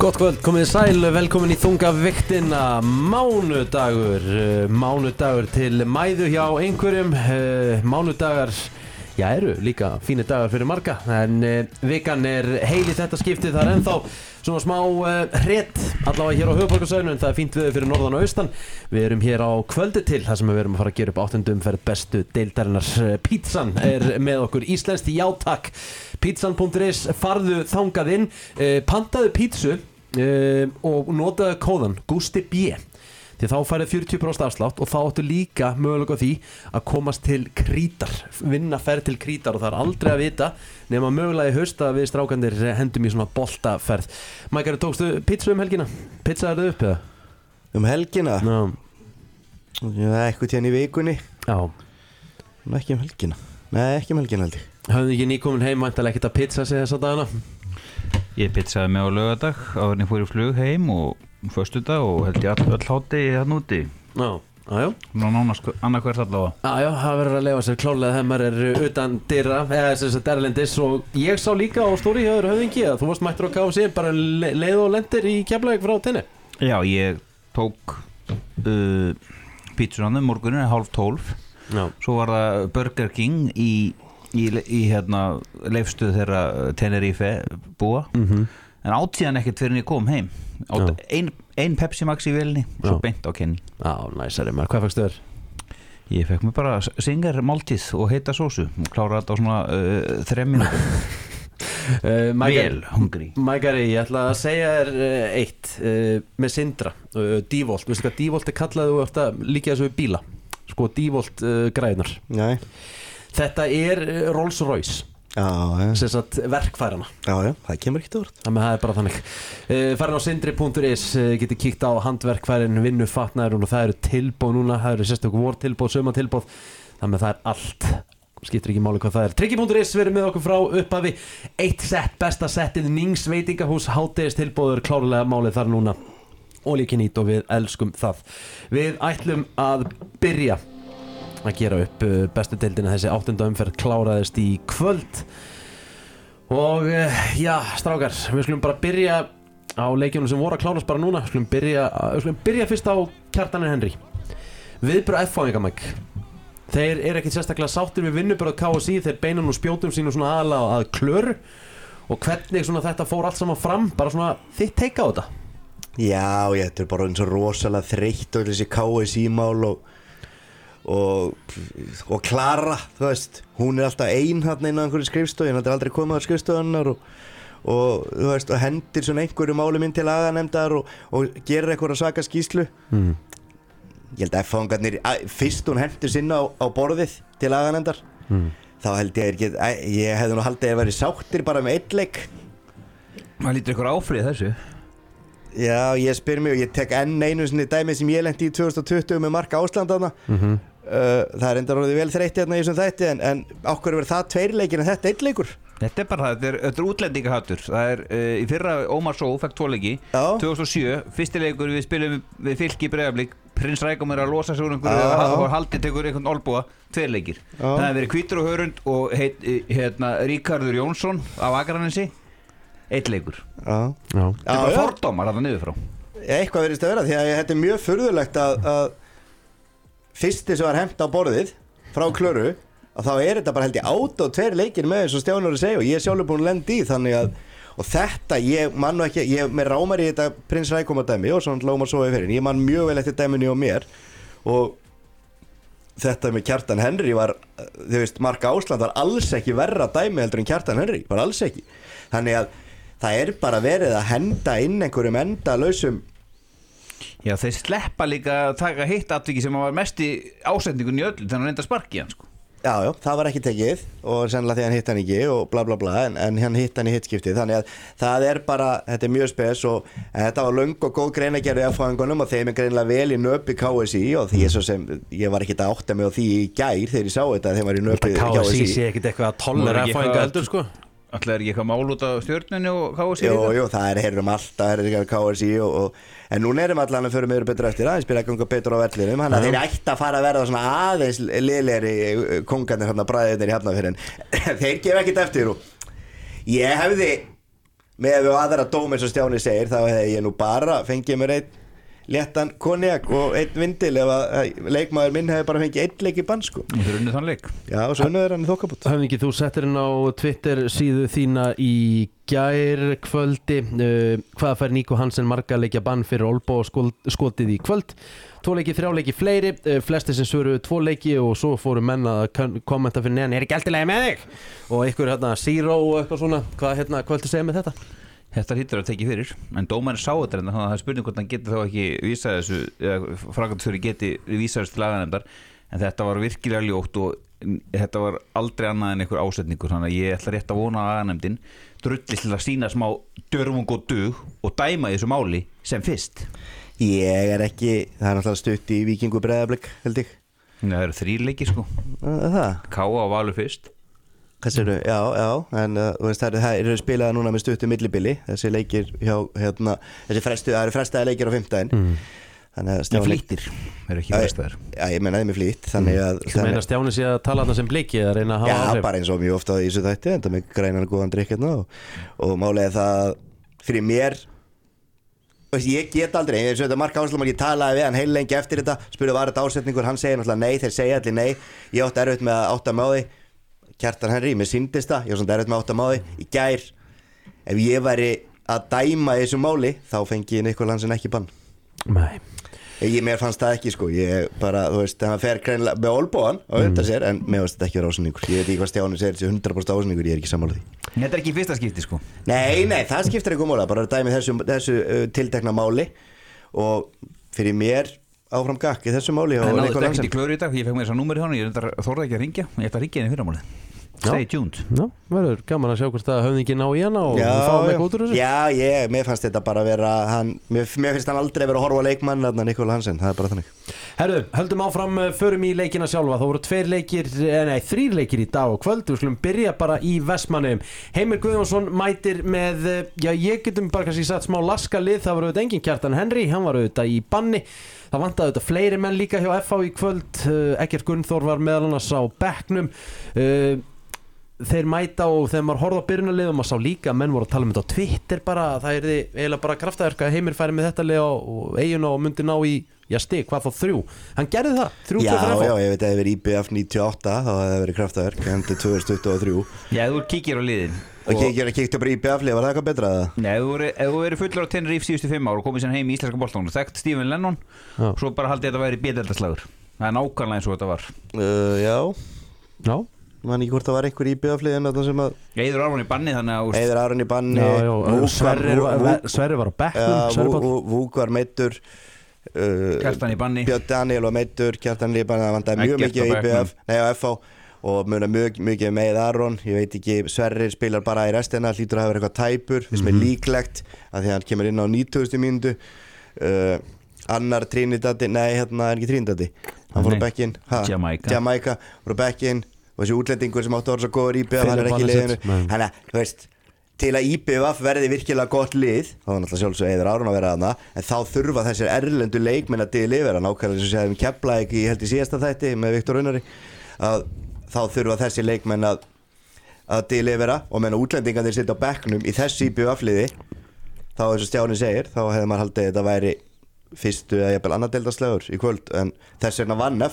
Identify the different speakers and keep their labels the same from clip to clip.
Speaker 1: Gott kvöld, komið sæl, velkomin í þunga viktina. Mánudagur til mæðu hjá einhverjum. Mánudagar, já, eru líka fínir dagar fyrir marga. En vikan heil í þetta skiptið, það ennþá svona smá hret allavega hér á höfuðborgarsvæðinu, en það fínt veður fyrir norðan og austan. Við erum hér á kvöldi til, þar sem við erum að fara að gera upp 8. umferð bestu deildarinnar. Pítsan með okkur, íslenskt játak. Pítsan.is, farðu þangað inn, pantaðu pítsu og notaðu kóðan Gusti B, því þá færið 40% afslátt og þá áttu líka mögulega því að komast til Krítar, vinna ferð til Krítar, og það aldrei að vita nema mögulega í haust að við strákandir hendum í svona boltaferð. Mækari, tókstu pítsu helgina? Pizzaðu upp eða?
Speaker 2: Helgina? Já, eitthvað tíðan í vikunni.
Speaker 1: Já.
Speaker 2: Ekki helgina. Nei, ekki helgina held ég.
Speaker 1: Hafðu ekki nýkomin heim, væntanlega ekkert að pizza sig þessa dagana?
Speaker 3: Ég pizzaði mig á laugardag áður en ég fór í flug heim og föstudag og held ég öll hádegi þarna úti.
Speaker 1: Já.
Speaker 3: Nánast annarkvært allavega.
Speaker 1: Já, það verður að leyfa sér klárlega þegar maður utan dyra, eða þess að erlendis. Og ég sá líka á stóri hjá þér höfðingi að þú varst mættur á KFC bara leið og lendir í Keflavík frá tenni.
Speaker 3: Já, ég tók pítsunum morgunin 11:30.
Speaker 1: Já.
Speaker 3: Svo var það Burger King í leifstöð þeirra Tenerife búa. En átíðan ekkert fyrir en ég kom heim. Ein Pepsi Max í vélinni og svo beint á Kenny.
Speaker 1: Já, næsari maður. Hvað fékkstu þér?
Speaker 3: Ég fekk mér bara Singer máltíð og heita sósu og kláraði þetta á svona 3 mínútur. Vel hungri.
Speaker 1: Mækari, ég ætla að segja þér eitt með Sindra, Dívolt. Veistu hvað Dívolt kallað þú eftir að líka þessu bíla? Sko, Dívolt græðunar.
Speaker 2: Nei.
Speaker 1: Þetta Rolls Royce.
Speaker 2: Já.
Speaker 1: Sem sagt verkfærana.
Speaker 2: Já, það kemur ekkert orð.
Speaker 1: Það er bara þannig. Farin á sindri.is, getið kíkt á handverkfærin, vinnufatnaðurinn, og það eru tilbóð núna. Það eru sérstaklega vortilbóð, saumatilbóð. Þannig það allt. Skiptir ekki máli hvað það er. Tryggi.is verið með okkur frá upphafi. 1 sett, besta settið, Nings veitingahús, hádegistilbóður, klárlega málið þar núna. Ólíkinít, og við elskum það. Við ætlum að byrja að gera upp bestu deildina. Þessi 8. umferð kláraðist í kvöld. Og já, strákar, við skulum bara byrja á leikjunum sem voru að klárast bara núna. Við skulum byrja fyrst á Kjartanir Henry. Viðbröð F-fáingamæk. Þeir ekkert sérstaklega sáttir við vinnubröð KSÍ. Þeir beina nú spjótum sínu svona aðalega að Klöru. Og hvernig svona þetta fór allt saman fram, bara svona þitt teika á þetta?
Speaker 2: Já, þetta bara eins og rosalega þreytt og þessi KSÍ-mál og Klara, þú veist, hún alltaf ein þarna inn á einhverju skrifstofu, hann aldrei komið á skrifstofunnar og þú veist, og hendir svona einhverju málum inn til aganefndar og gerir eitthvað svaka skýrslu. Ég held að F-fangarnir, fyrst hún hendur sinna á borðið til aganefndar, þá held ég hefði nú haldið að vera sáttir bara með 1 leik.
Speaker 3: Maður lítur ykkur áfrið þessu.
Speaker 2: Já, ég spyr mig og ég tek enn einu sinni dæmi sem ég lenti í 2020 með Mark Ásland þarna. Það reyndar orðið vel þreytt hérna í þessum þætti, en okkur verður það 2 leikir en þetta 1 leikur.
Speaker 3: Þetta bara það, þetta útlendingahattur. Það í fyrra Ómar Só fekk 2 leiki. 2007, fyrsti leikur við spilum við Fylki Breiðablik. Prins Rækom að losa sig úr einhverju og haldið tekur einhvern olbúa, 2 leikir. Það hefur verið Hvítur og Hörund og Ríkarður Jónsson af Akranesi. 1 leikur. Þetta bara fordómar þarna niður frá.
Speaker 2: Eitthvað verðist að vera, því að þetta mjög furðulegt að fyrsti sem var hent á borðið frá Klöru, að þá þetta bara held ég 8 og 2 leikir með eins og Stjánur að segja, og ég er sjálfur búin að lenda í, þannig að og þetta, ég man nú ekki, mér rámar í þetta Prins Rækoma dæmi og svona Lómar Sói fyrir, ég man mjög vel eftir dæminu á mér, og þetta með Kjartan Henry var, þú veist, Mark Ásland var alls ekki verra dæmi heldur en Kjartan Henry, var alls ekki. Þannig að það bara verið að henda inn einhverjum endalausum.
Speaker 3: Já, þeir sleppa líka að taka hitt atviki sem var mest í ásendingun í öllu, þannig að reynda sparki hann, sko.
Speaker 2: Já, það var ekki tekið og sennilega því hann hitt hann ekki og bla bla bla, en hann hitt hann í hittskiptið, þannig að það bara, þetta mjög spes og þetta var löng og góð greinagerð í F-fáingunum og þeim greinilega vel í nöpi KSÍ og því svo sem ég var ekkert að átta mig á því í gær þegar ég sá þetta, þeim var í nöpi
Speaker 1: KSÍ sé ekkert eitthvað að tollera F-fáinga heldur, sko.
Speaker 3: Ætlaði ekki eitthvað mál út af Stjörnunni og KSÍ?
Speaker 2: Jú, það heyrum alltaf KSÍ en núna erum allan að förum yfir betur eftir aðeins byrja að ganga betur á vellinum, þannig að þeir ætti að fara að verða svona aðeins liðlegri kongarnir hérna bræðirnir í Hafnarfirðin. Þeir gefa ekkert eftir og ég hefði með aðra dóm eins og Stjáni segir þá hefði ég nú bara fengið mér einn léttan konjak og einn vindil ef að leikmaður minn hefði bara fengið einn leik í bann sko.
Speaker 3: Þú unnið þann leik.
Speaker 2: Já, og svo unnið hann í þokkabót.
Speaker 1: Höfðingi, þú settir inn á Twitter síðu þína í gærkvöldi. Hvað fær Nico Hansen marga leikja bann fyrir olnbogaskotið í kvöld? 2 leiki, 3 leiki fleiri, flesti sem svöruðu 2 leiki og svo fóru menn að kommenta fyrir neðan, ekki allt í lagi með þig? Og einhver Zero og eitthvað svona, hvað viltu segja með þetta?
Speaker 3: Þetta hlýtur að tekið fyrir, en dómarinn sá þetta þannig að það er spurning hvort hann geti þá ekki vísað þessu, eða framkvæmdastjóri geti vísað þessu til laganefndar, en þetta var virkilega ljótt og þetta var aldrei annað en einhver ásetningur, þannig að ég ætla rétt að vona að laganefndin drullist til að sína smá dörfung og dug og dæma þessu máli sem fyrst.
Speaker 2: Ég er ekki, það er náttúrulega stutt í Víkingu Breiðablik, held ég.
Speaker 3: Það eru 3 leikir sko.
Speaker 2: Það?
Speaker 3: Káa og Valur fyrst.
Speaker 2: Hvað séru? Já, en það eru spilaða núna með stuttu millibili, þessi leikir hjá, það eru frestaði leikir á 5. Þannig að
Speaker 3: Stjáni flýttir, eru ekki frestaðir.
Speaker 2: Já, ég menna þeim er flýtt, þannig að
Speaker 1: Þú meina Stjáni sé að tala þarna sem bliki eða reyna að hafa
Speaker 2: áhrif? Já, bara eins og mjög ofta í þessu þætti, enda með grænan góðan drykk og málega það fyrir mér ég get aldrei, eins og þetta Mark Áslum ég talaði við hann heil lengi eftir þetta, spurði var þetta ásetningur, hann segir náttúrulega nei, þeir segja allir nei, ég átti erfitt með að átta með á því. Kjartan Henry, mér sýndist það, ég var svona erfitt með að átta með á því í gær. Ef ég væri að dæma í þessu máli, þá fengi ég Nico Hansen ekki bann.
Speaker 1: Nei.
Speaker 2: Mér fannst það ekki sko, ég bara, þú veist, það fer greinilega með olbóan á undan sér, en mér fannst þetta ekki vera ásetningur. Ég veit ekki hvað Stjáni segir, þessi 100% ásetningur, ég er ekki sammála því.
Speaker 3: Þetta er ekki fyrsta skipti sko.
Speaker 2: Nei, það skiptir ekki máli, bara dæmi þessu tiltekna máli og fyrir mér áfram gakk í þessu máli.
Speaker 3: En náðu þetta ekkert í klöru í dag, ég fekk mér þess að númeri hann, ég þorði ekki að ringja, ég ætla að ringja henni í fyrramálið. Stay tuned.
Speaker 1: Já, verður gaman að sjá hvort það höfðingi ná í hana og fá með út úr þessu.
Speaker 2: Já, mér fannst þetta bara vera mér finnst hann aldrei vera að horfa á leikmann Nico Hansen, það er bara þannig.
Speaker 1: Herðu, höldum áfram, förum í leikina sjálfa. Það voru 3 leikir í dag og kvöld. Við skulum byrja bara í Vestmannaeyjum. Heimir Guðjónsson mætir með ég getum bara kannski sagt smá laskalið. Það var auðvitað engin Kjartan Henry, hann var auðvitað í banni. Það vantaði auðvitað fleiri menn líka hjá FH í kvöld. Eggert Gunnþór var meðal annars á bekknum. Þeir mæta og þegar maður horfði á byrjunarliðum maður sá líka að menn voru að tala um þetta á Twitter bara, það er eiginlega bara kraftaverk að Heimir færi með þetta lið og eiguna og myndi ná í stig, hvað þá 3 hann gerði það, 3
Speaker 2: Já, ég veit að það hefur verið IBF 98 þá hefði það verið kraftaverk, hendur 2023
Speaker 3: Já, þú kíkir á liðin
Speaker 2: og kíktu bara IBF lið, var það eitthvað betra það?
Speaker 3: Nei, ef þú verið fullur á Tenerife síðustu 5 ár og komið sér heim í íslenska boltanum þekkt Stephen Lennon, svo bara haldið þetta væri B-deildarslagur, það er nákvæmlega eins og þetta var
Speaker 2: Já Man ekki hvort það var einhver IBF-lið en þetta sem að
Speaker 3: Eiður Aron í banni þannig að
Speaker 2: Eiður Aron í banni
Speaker 1: Sverrir var á bekknum
Speaker 2: Vúk var meiddur
Speaker 3: Kjartan í banni
Speaker 2: Björn Daniel var meiddur Kjartan í banni það vandaði mjög mikið á IBF Nei á FH og muna mjög mikið með Eiður Aron ég veit ekki Sverrir spilar bara í restina hlýtur að hafa verið eitthvað tæpur þess með líklegt að því hann kemur inn á 90. mínútu annar Trinidadi nei hérna er ekki Trinidadi hann fór á bekkinn Jamaica fór á bekkinn og þessi útlendingur sem átti að vera svo góður IBF hann er ekki í liðinu þannig að þú veist til að IBF verði virkilega gott lið þá var náttúrulega sjálfsög Eiður Aron að vera þarna en þá þurfa þessir erlendu leikmenn að delivera nákvæmlega sem segðum Keflavík í held í síðasta þætti með Viktor Unnari að þá þurfa þessi leikmenn að delivera og meðan útlendingarnir sitja á bekknum í þessu IBF liði þá eins og Stjáni segir þá hefði maður haldið þetta væri fyrstu eða jafnvel annar deildarslagur í kvöld en þess vegna vann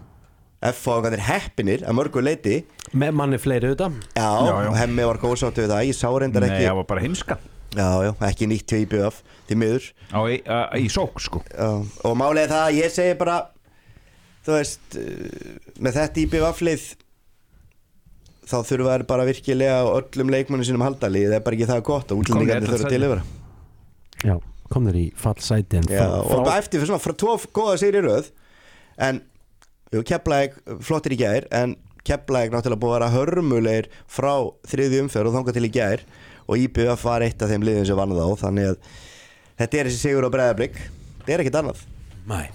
Speaker 2: FH er heppinir að mörgu leiti
Speaker 1: með manni fleiri auðvitað
Speaker 2: já. Hemmi var góðsáttu við það ég sá reyndar ekki
Speaker 3: Nei, það var bara heimska
Speaker 2: já, ekki nýtt til IBF til miður
Speaker 3: í sók sko
Speaker 2: já. Og málið er það að ég segi bara þú veist með þetta IBF-lið þá þurfa þær bara virkilega á öllum leikmönnum sínum haldalið það er bara ekki það gott og útlendingarnir þurfa að delivera
Speaker 1: Já, kom þeir í fallsæti
Speaker 2: og eftir fyrir svona frá 2 góða sigri í röð en Keflavík flottir í gær en Keflavík náttúrulega búið að vera hörmulegir frá 3. umferð og þangað til í gær og IBF var eitt af þeim liðin sem vann þá þannig að þetta er þessi sigur á Breiðablik þetta er ekkert annað
Speaker 1: Nei.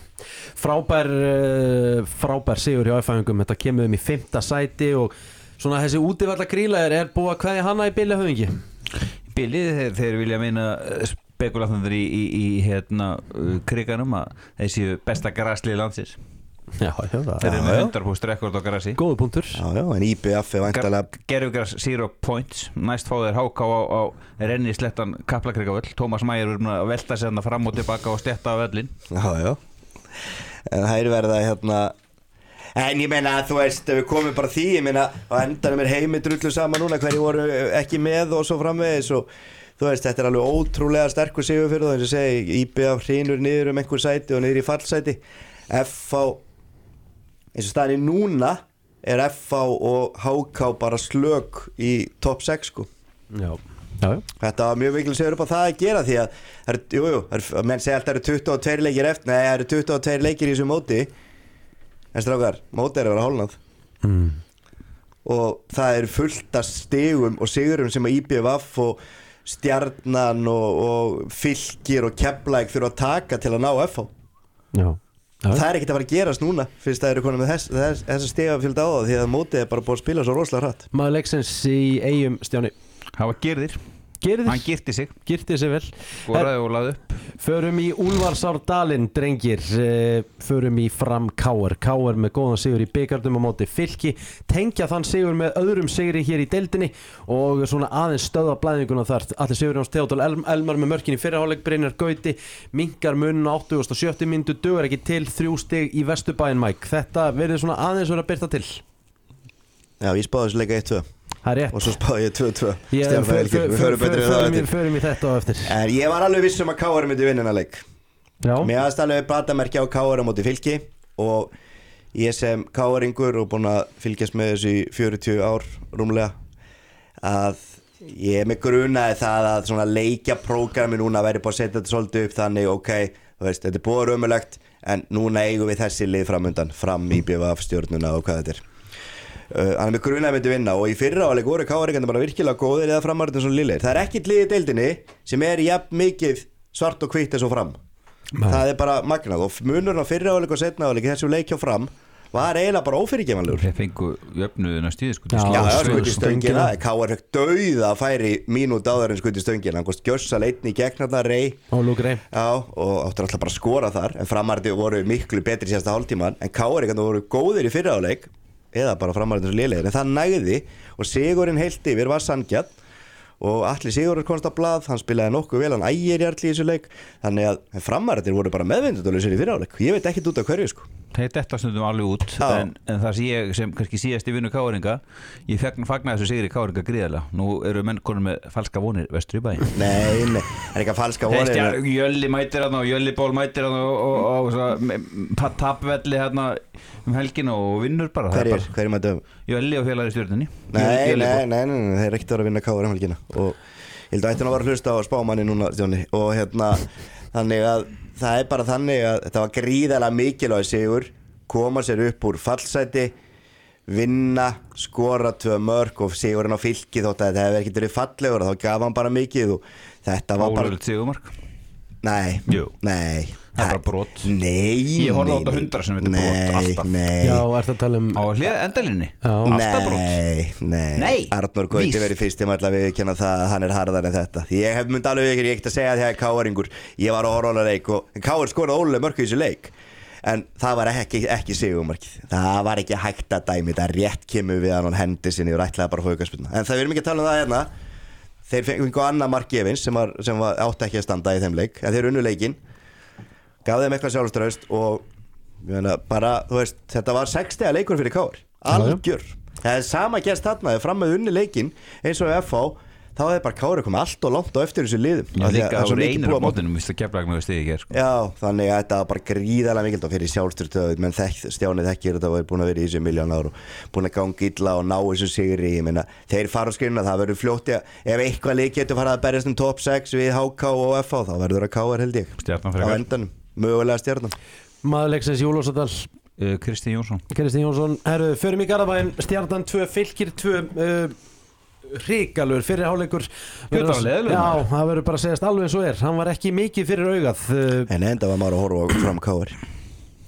Speaker 1: Frábær sigur hjá F-fæðingum þetta kemur í 5. sæti og svona þessi útivallagríla er búið að kveðja hana í bili höfðingi
Speaker 3: Bilið þeir vilja meina spekulatnir í kriganum að þessi besta graslið landsins
Speaker 1: Já, það
Speaker 3: Þeir eru með 100% rekord á grassi.
Speaker 1: Góður punktur.
Speaker 2: Já, en IBF er væntanlega
Speaker 3: Gerfugras 0 points. Næst fá þeir HK á renni slettan Kaplakrikavöll. Tómas Mæger verður að velta sig þarna fram og tilbaka og stetta á völlin.
Speaker 2: Já. En það er verið að En ég meina, þú veist, við komum bara því, ég meina, á endanum Heimi drullu saman núna, hverju voru ekki með og svo framvegis og þú veist, þetta er alveg ótrúlega sterkur sigur fyrir það, eins og segi, IBF hrynur niður einhver sæti og niður í fallsæti. FH, eins og staðan núna, er FH og HK bara slök í topp 6, sko.
Speaker 1: Já.
Speaker 2: Þetta var mjög vikil sigur upp á það að gera því að, menn segja alltaf það eru 22 leikir eftir, nei, það eru 22 leikir í þessu móti. En strákar, mótið er að vera hálnað og það er fullt af stigum og sigurum sem að IBVF og Stjarnan og Fylkir og Keflavík þurfa að taka til að ná FH.
Speaker 1: Já.
Speaker 2: Það er ekkert að fara að gerast núna fyrst það eru konum með þessa stigafylgd á það því að mótið er bara búið að spila svo rosalega hratt.
Speaker 1: Maður leiksins í Eyjum, Stjáni.
Speaker 3: Það var Gyrðir. Hann girti sig
Speaker 1: vel.
Speaker 3: Skoraði og laði upp.
Speaker 1: Förum í Úlfarsárdalinn, drengir. Förum í Fram KR með góðan sigur í bikarnum á móti Fylki. Tengja þann sigur með öðrum sigri hér í deildinni og svona aðeins stöða blæðinguna þar. Allir Sigurjóns Theodór Elmar með mörkin í fyrri hálfleik, Brynjar Gauti minkar munn á 87. mínútu, dugar ekki til 3 stig í Vesturbæinn, Mike. Þetta verður svona aðeins verið að birta til.
Speaker 2: Já, ég spáði þessu leika 1-2.
Speaker 1: Það er rétt.
Speaker 2: Og svo spáði ég 2-2.
Speaker 1: Förum í þetta á eftir.
Speaker 2: En ég var alveg viss að KR myndi vinna þennan leik.
Speaker 1: Já.
Speaker 2: Mér aðeins alveg batamerkja á KR á móti Fylki og ég sem KR-ingur og búinn að fylgjast með þessu í 40 ár rúmlega að ég með grunaði það að svona leikjaprógrami núna væri búið að setja þetta svolítið upp þannig þú veist, þetta er búið ömurlegt en núna eigum við þessi lið framundan fram í BVF stjórnuna og hvað þetta er. Hann er með grunaði myndi vinna og í fyrra áleik voru KR-ingarnir bara virkilega góðir eða framarðin svo liðlegir. Það er ekkert lið í deildinni sem er jafn mikið svart og hvítt eins og Fram. Það er bara magnað og munurinn á fyrra áleik og setna áleik þessu leik hjá Fram var eiginlega bara ófyrirgefanlegur.
Speaker 3: Þeir fengu jöfnuðuna stíði
Speaker 2: skuti stöngina. KR fekk dauða að færi mínútu áður en skuti stöngina. Hann kost gjössal einn í gegn þarna Rey. Og áttur alltaf bara að skora þar en framarði voru miklu betri síðasta hálftíman en KR-ingarnir voru góðir í fyrra áleik eða bara framarðin svo lélegir en það nægði og sigurinn heilt yfir var sanngjarn og Atli Sigurður komst á blað, hann spilaði nokkuð vel, hann ægir Jarl í þessu leik þannig að framarðir voru bara meðvindundalausir í fyriráleik ég veit ekkert út af hverju sko.
Speaker 3: Þeir detta stundum alveg út en það sem ég sem kannski síðast í vinnu KR-inga ég fagnaði þessu sigri KR-inga gríðarlega nú eru menn konur með falska vonir vestur í bæinn
Speaker 2: Nei, það er ekki að falska vonir
Speaker 3: Jölli mætir hann og Jölli Ból mætir hann og tapvelli hérna helgin og vinnur bara
Speaker 2: Hverju mætu?
Speaker 3: Jölli og félagið stjórninni
Speaker 2: Nei, þeir er ekkert að vera að vinna KR helgina og ég held að ætti hann að vera að hlusta á spámanni núna Stjóni og þannig að það er bara þannig að þetta var gríðarlega mikilvæg sigur koma sér upp úr fallsæti vinna, skora 2 mörk og sigurinn á Fylki þótt að þetta hefði ekkert verið fallegur þá gaf hann bara mikið og þetta var bara
Speaker 3: Ólöflegt sigurmark
Speaker 2: Nei,
Speaker 3: það er bara brot
Speaker 2: Nei
Speaker 3: Ég horfði á þetta 100 sem þetta brot alltaf
Speaker 1: Já, ertu að tala
Speaker 3: á endalinni Alltaf brot
Speaker 2: Nei Arnór Gauti verið fyrst ég maður að viðurkenna það að hann er harðar en þetta því ég hef myndi alveg ekki að segja að það er KR-ingur ég var á horfði á leik og KR skoraði ólega mörk í þessu leik en það var ekki sigurmarkið það var ekki hægt að dæmi þetta rétt kemur við hann hendi sinni og ætlaði bara að fá aukaspyrnu en það við erum ekki að tala um það hérna þeir fengu annað mark gefins sem var átt ekki að standa í þeim leik en þeir unnu leikinn gaf þeim eitthvað sjálfstraust og bara, þú veist, þetta var 60 leikur fyrir KR algjör það er sama gerst þarna, þegar fram með unni leikinn eins og FH þá hefði bara KR komið allt og langt á eftir þessu liðum
Speaker 3: líka á einur á mótunum viðst að Keflavík með stigi hér
Speaker 2: Já, þannig að þetta var bara gríðarlega mikilvægt og fyrir sjálfstjórnstöð menn Stjáni þekkir þetta og er búin að vera í þessu miljón ár og búin að ganga illa og ná þessu sigri ég meina, þeir fara á skrifna, það verður fljótt ef eitthvað lið getur farað að berjast top 6 við HK og FH, þá verður það KR held ég
Speaker 3: Stjarnan
Speaker 2: á endanum, mögulega Stjarnan
Speaker 1: Maður leiksins í Úlfarsárdal
Speaker 3: Kristinn Jónsson
Speaker 1: Herru, förum í Garðabæinn Stjarnan 2, Fylkir 2 hrikalur fyrir hálfleikur Já, það verður bara að segjast alveg eins og hann var ekki mikið fyrir augað
Speaker 2: En enda var maður að horfa fram KR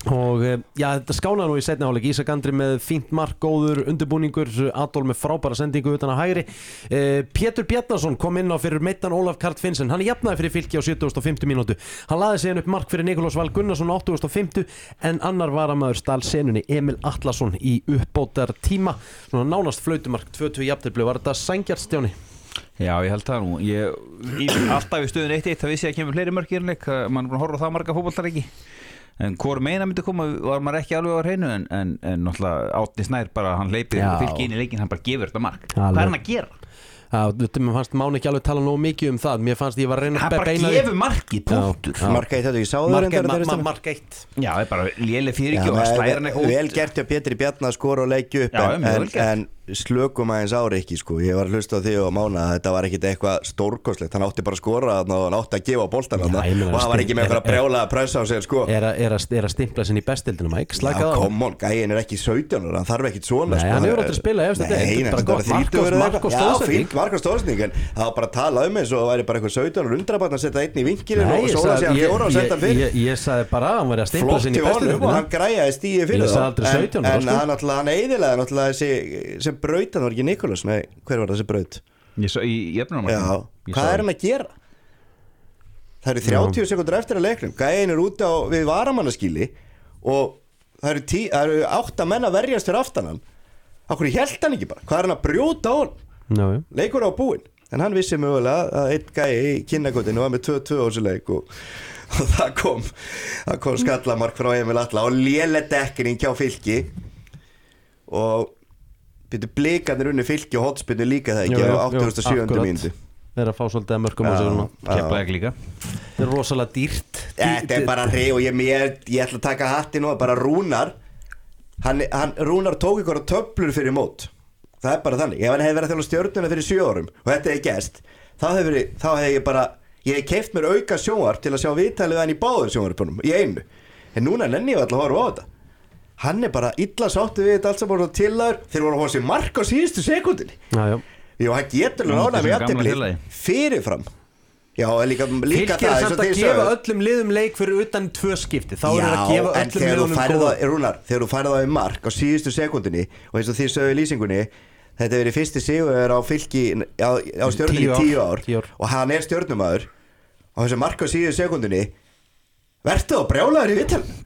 Speaker 1: Og já, þetta skánaði nú í seinni hálfleik. Ísak Andri með fínt mark, góður undirbúningur, Adol með frábæra sendingu utan á hægri. Pétur Bjarnason kom inn á fyrir meittan Ólaf Karl Finnsen. Hann jafnaði fyrir Fylki á 75. mínútu. Hann laði síðan upp mark fyrir Nikolás Val Gunnarsson á 85. En annar varamaður stal senunni, Emil Atlason, í uppbótar tíma. Svona nánast flautumark, 2-2 jafntefli. Var þetta sanngjarnt, Stjáni?
Speaker 3: Já, ég held það nú. Alltaf í stöðun 1-1, það vissi ég að kemur fleiri mörk í leik. Man er búin að horfa á það marga fótboltaleiki. En hvor meina myndi koma var maður ekki alveg á hreinu en náttúrulega Árni Snær bara, hann leipir Fylki inn í leikin, hann bara gefur þetta mark. Hvað er hann að gera?
Speaker 1: Já, mér fannst Máni ekki alveg tala nógu mikið það. Mér fannst ég var að reyna
Speaker 3: að beina. Hann bara gefur markið, punktur.
Speaker 2: Mark 1, þetta ekki sáður
Speaker 1: Mark 1.
Speaker 3: Já, það bara léleg fyrir ekki og hann slæðir hann eitthvað út.
Speaker 2: Vel gert hjá Pétri Bjarna að skora og leikja upp en slökum aðeins ári ekki sko. Ég var að hlusta á því og Mána að þetta var ekkit eitthvað stórkostlegt. Hann átti bara að skora og hann átti að gefa boltan og hann var ekki með eitthvað brjála að pressa á sig sko.
Speaker 1: Er að stimpla sinni í bestildinu, Mike?
Speaker 2: Já, come on, gæin er ekki 17 ára, hann þarf ekkit svona.
Speaker 1: Nei, hann er átt að spila eftir þetta. Bara gott mark og stóðsending. Já, mark og stóðsending, en það var bara að tala eins og væri bara eitthvað 17 ára undrabarn að setja einn í vinkilinn og sóla sig að 4 og setja hann fyrir. Ég sagði bara að hann væri að stimpla sinni í bestildinu. Og hann græjaði stíði fyrir það. En hann eiðilega náttúrulega þessi brautan var ekki Nikolás, nei, hver var þessi braut?
Speaker 3: Í jöfnunum.
Speaker 2: Já, hvað er hann að gera? Það eru 30 sekundur eftir að leiknum. Gæin er úti við varamannaskíli og það eru 8 menn að verjast fyrir aftanan. Akkur hélt hann ekki bara? Hvað er hann að brjóta á hann?
Speaker 1: No.
Speaker 2: Leikur á búinn. En hann vissi mögulega að einn gæi í Kinnakotinu var með 2-2 á þessu leik og það kom skallamark frá Emil Atla og léleg dekking hjá Fylki og blikarnir unni Fylki og hotspinnu líka það ekki á 87. mínútu.
Speaker 1: Það er að fá svolítið að mörkum á sig núna.
Speaker 3: Keflavík líka.
Speaker 1: Það er rosalega dýrt.
Speaker 2: Þetta er bara hreið og ég ætla að taka hattinn og bara Rúnar Rúnar tók ykkur á töflur fyrir mót. Það er bara þannig. Ef hann hefði verið að þjálfa Stjörnuna fyrir 7 árum og þetta hefði gerst, þá hefði ég hef keypt mér auka sjónvarp til að sjá viðtalið hann í báður sjónvarpunum í einu. En núna nenni ég alltaf að horfa á þetta. Hann er bara illa sáttu við þetta allt saman og tillaður. Þeir voru að hóra sér mark á síðustu sekundinni. Já, hann getur ánægð með jafntefli fyrirfram. Já, líka
Speaker 1: Fylkir
Speaker 2: það
Speaker 1: er samt að gefa öllum liðum leik fyrir utan 2 skipti. Þá er að gefa öllum liðum
Speaker 2: þegar þú færð það í mark á síðustu sekundinni og eins og því sögðu í lýsingunni, þetta verið fyrsti sigur á Fylki á Stjörnunni í 10 ár og hann er stjörnumaður og þessi mark á síðustu sekundinni vertu þá brjálaður í viðtalinu.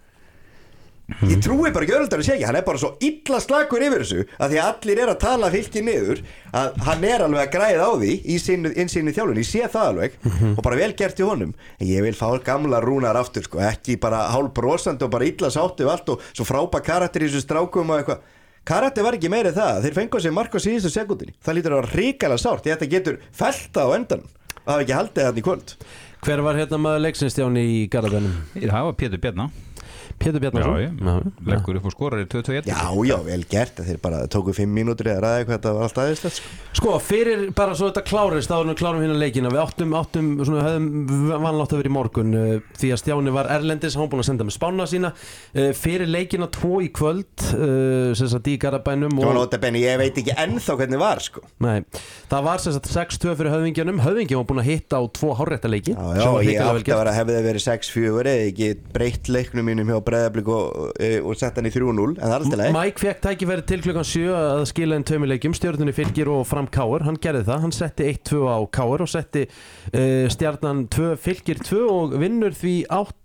Speaker 2: Ég trúi bara ekki öðruldar að segja, hann er bara svo illa slagur yfir þessu að því að allir er að tala Fylki niður að hann er alveg að græða á því í sinni þjálfun, ég sé það alveg og bara vel gert í honum. En ég vil fá gamla Rúnar aftur sko, ekki bara hálf brosandi og bara illa sáttu og allt og svo frábær karakter í þessu strákum og eitthvað. Karakter var ekki meira það, þeir fengu sér mark á síðustu sekundinni. Það lítur að vera hrikalega sárt, þetta getur felta á endanum. Það hafi ekki haldið þarna í kvöld.
Speaker 1: Hver var hérna maður leiksins, Stjáni, í Garðabænum?
Speaker 3: Það var Pétur Bjarna.
Speaker 1: Pétur Bjarnason
Speaker 3: leggur upp og skorar í 2-2.
Speaker 2: Já, vel gert, þeir bara tóku 5 mínútur eða ræði hvað þetta var alltaf aðeinslegt
Speaker 1: sko, fyrir bara svo þetta klárist þá klárum hérna leikina, við áttum svona, höfum vanlátt að vera í morgun því að Stjáni var erlendis, hann búin að senda með spána sína fyrir leikina 2 í kvöld sem sagt í Garðabænum og
Speaker 2: ég veit ekki ennþá hvernig var sko.
Speaker 1: Nei, það var sem sagt 6-2 fyrir höfðingjanum var búin að hitta á 2 hárrétta leiki
Speaker 2: ég átti að vera hefði verið 6-4 eða ekki breytt leiknum mínum hjá Breiðablik og sett hann í 3-0 en það er alltaf leið.
Speaker 1: Mike fekk tækifæri til klukkan 7 að skila inn 2 leikjum, Stjörnunni Fylkir og Fram KR, hann gerði það, hann setti 1-2 á KR og setti Stjarnan 2 Fylkir 2 og vinnur því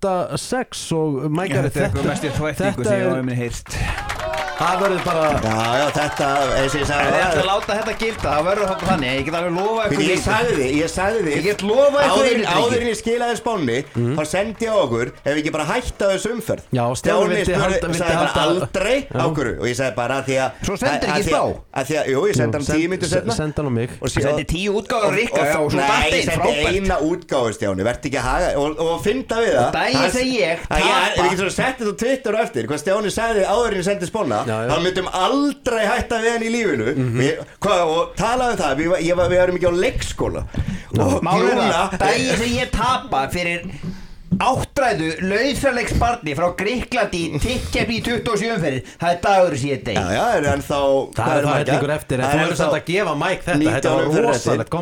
Speaker 1: 8-6 og Mike
Speaker 3: þetta er
Speaker 1: það verður bara
Speaker 2: já, þetta
Speaker 3: ég ætla að láta þetta gilda, það verður þetta þannig ég get alveg lofa
Speaker 2: ykkur ég sagði því
Speaker 3: ég get lofa ykkur
Speaker 2: áður en ég skilaði spánni þá sendi ég á okkur ef við ekki bara hætta þessu umferð
Speaker 1: já, Stjáni
Speaker 2: vildi halda aldrei á okkur og ég sagði bara því að
Speaker 3: svo sendir ekki spá
Speaker 2: jú, ég sendi hann 10 mínútur setna
Speaker 1: sendi hann á mig
Speaker 3: og sendi 10 útgáfur Rikka og svo
Speaker 2: nei, ég sendi eina útgáfu Stjáni, verð ekki að haga og fynda við það
Speaker 3: daginn segi ég
Speaker 2: við getum settið á Twitter og eftir hvað Stjáni sagði áður en ég sendi spána hann myndum aldrei hætta við hann í lífinu og talaðu það við erum ekki á leikskóla og
Speaker 3: Núna daginn sem ég tapa fyrir áttræðu lausarleiksbarni frá Gríklandi í tikkefni í 27 umferðir það er dagur sem ég deg
Speaker 2: en þá
Speaker 1: það er það hellingur eftir en þú verður samt að gefa Mike þetta var rosalegt comeback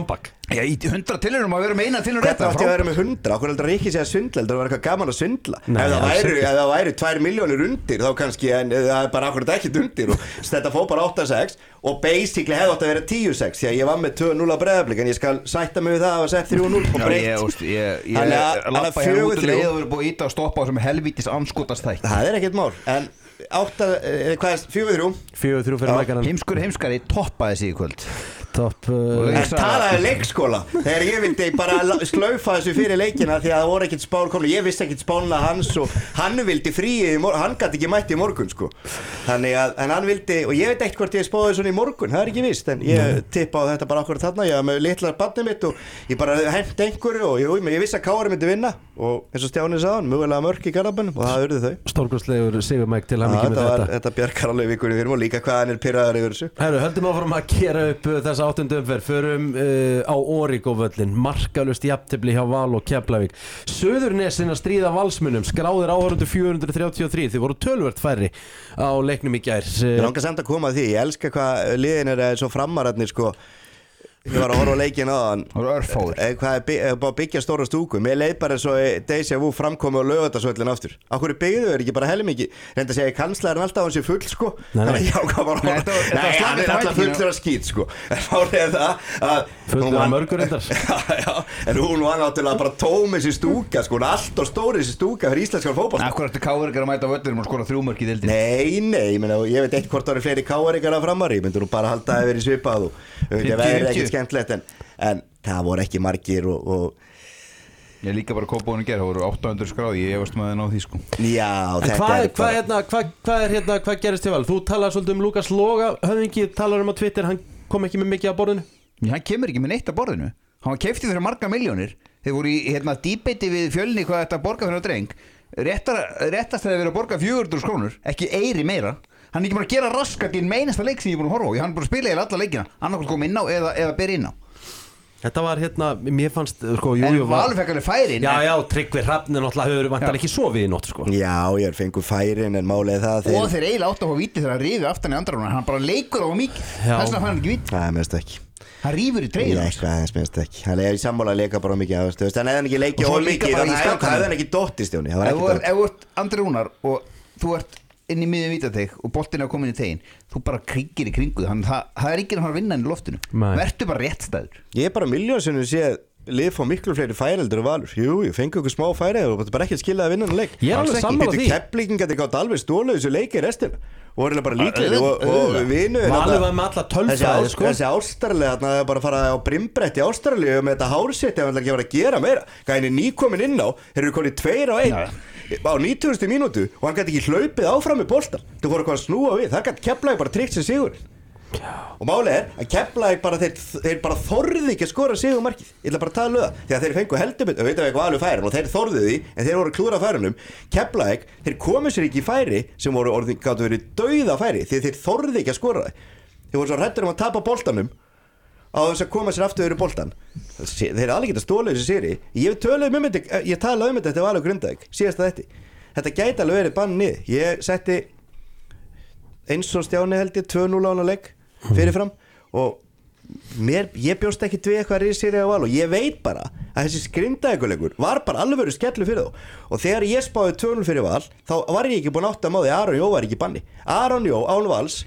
Speaker 3: Já, í 100 tilhörum að vera með eina tilhörum
Speaker 2: Hvernig átti að vera með 100? Okkur heldur ekki segja svindla, heldur að vera eitthvað gaman að svindla.
Speaker 1: Nei,
Speaker 2: ef það væri 2 milljónir undir þá kannski, en það er bara akkurat ekkert undir og þetta fór bara 8-6 og basically hefði átt að vera 10-6 því að ég var með 2-0 á Breiðablik en ég skal sætta mig við það að hafa sett 3-0 og breytt.
Speaker 3: Ég lappa hér út leið og verið búið að íta og stoppa á sem helvítis anskotast þætt.
Speaker 2: Það er ekkert mál, en 4-3
Speaker 1: fyrir mækarnan.
Speaker 3: Heimskari toppaði sig í kvöld.
Speaker 2: En talaði leikskóla þegar ég vildi bara slaufa þessu fyrir leikina því að það voru ekkert spán komni, ég vissi ekkert spánlega hans og hann vildi fríið hann gæti ekki mætti í morgun sko. Þannig að en hann vildi og ég veit ekkert hvort ég spáði svona í morgun, það er ekki víst en ég tippa á þetta bara okkur þarna, ég var með litlar barnið mitt og ég bara hent einhverju og ég vissi að Kári myndi vinna og eins og Stjáni sagði hann, mögulega mörk í Garðabænum og það urðu þau.
Speaker 1: Stórkostlegur sigurmæk til hamingju með þetta.
Speaker 2: Þetta bjargar alveg vikunni fyrir og líka hvað hann er pirraður yfir þessu.
Speaker 1: Herru, höldum áfram að gera upp þessa 8. umferð, förum á Origo-völlin, markalust jafntefli hjá Val og Keflavík. Suðurnesin að stríða Valsmunum, skráðir áhorfendur 433, þið voru töluvert færri á leiknum í gær.
Speaker 2: Ég langar samt að koma að því, ég elska hvað liðin er svo framararnir sko. Ég var að horfa á leikinn á hann hvað er bara byggja stóra stúku mér leið bara svo Deja Vu framkomi á Laugardalsvöllin aftur okkur byggðu er ekki bara helmingi reynda að segja kanslarinn alltaf hann sé full sko þannig að já hvað var hann er alltaf fullur að skýt sko
Speaker 1: fullur að mörgur reyndar
Speaker 2: en hún var náttúrulega bara tóm þessi stúka sko allt og stóri þessi stúka fyrir íslenskan fótbolta
Speaker 3: Akkur eftir Káringar að mæta völlinum og skora 3 mörk í deildinni
Speaker 2: Nei, ég veit ekkert hvort það eru fleiri Káringar að framari ég myndur nú bara halda að vera í svipað og skemmtilegt en það voru ekki margir og
Speaker 3: ég líka bara kópaðunum gera, það voru 800 skráði ég efast með það ná því sko
Speaker 2: já,
Speaker 1: hvað gerist til val? Þú talaði svolítið Lukas Loga höfðingi, talar á Twitter, hann kom ekki með mikið á borðinu
Speaker 3: hann kemur ekki með neitt á borðinu hann var keyptur fyrir marga milljónir þeir voru í debati við Fjölni hvað þetta borga fyrir dreng réttast þegar þeir eru að borga 400 krónur ekki eiri meira hann er ekki bara að gera raskat í meinasta leik sem ég er búin að horfa á hann er bara að spila í alla leikina annarkvæmt kom inn á eða ber inn á
Speaker 1: þetta var mér fannst sko,
Speaker 3: en Valur fekk alveg færin
Speaker 1: já, Tryggvi Hrafn náttúrulega hefur vantar ekki sofið í nótt sko.
Speaker 2: já, ég fengu færin en málið það
Speaker 3: og þeir eiginlega átt að fá víti þegar hann rífi aftan í andra hann bara leikur á mikið þess vegna fann hann ekki víti
Speaker 2: það mest ekki
Speaker 3: hann rífur í treyjuna
Speaker 2: hann er í sammála að leika bara mikið hann hefði ekki leikið of mikið þannig að það hefði ekki dottist ef
Speaker 3: þú ert Andri Rúnar og þú ert inn í miðjum vítateig og boltinn er komin í tegin þú bara kringir í kringu það er ekki að fara að vinna inn í loftinu vertu bara rétt staður
Speaker 2: ég er bara miljónsinnum séð lið fá miklu fleiri færeldur og Valur ég fengi okkur smá færi og bara ekki að skilja að vinna leik
Speaker 1: ég er alveg sammála því
Speaker 2: Keflvíkingar gæti gátt alveg stólið þessu leiki restina og voru bara líklegir og vinu
Speaker 1: Valur var með alla tölfræði sko
Speaker 2: þessi Ástralja það er bara að fara á brimbretti í Ástralju með þetta hársitt ef hann ekki var að gera meira gæni nýkomin inn á þeir eru konið 2-1 á 90. mínútu og hann gæti ekki hlaupið áfram með boltan þú voru hvað að snúa við það gæti Keflavík bara tryggt sér sigur og málið er að Keflavík bara þeir bara þorði ekki að skora sigurmarkið ég ætla bara að tala því að þeir fengu heldur og veit að ekki alveg færin og þeir þorðu því en þeir voru að klúra færinum Keflavík þeir komu sér ekki í færi sem voru orðin gátu verið dauða færi því þeir þorði ekki að skora þeir voru svo hræddir að tapa boltanum á þess að koma sér aftur yfir boltan þeir alveg geta stólið þessi seri ég talaði um þetta Valur Grindavík síðast að þetta gæti alveg verið bannið ég setti eins og Stjáni held ég 2-0 á hana leik fyrirfram og ég bjóst ekki við eitthvað risýri á Val og ég veit bara að þessi Grindavíkurleikur var bara alveg skellu fyrir þá og þegar ég spáði 2-0 fyrir Val þá var ég ekki búin átt að má því Aron Jó var ekki banni Aron Jó án Vals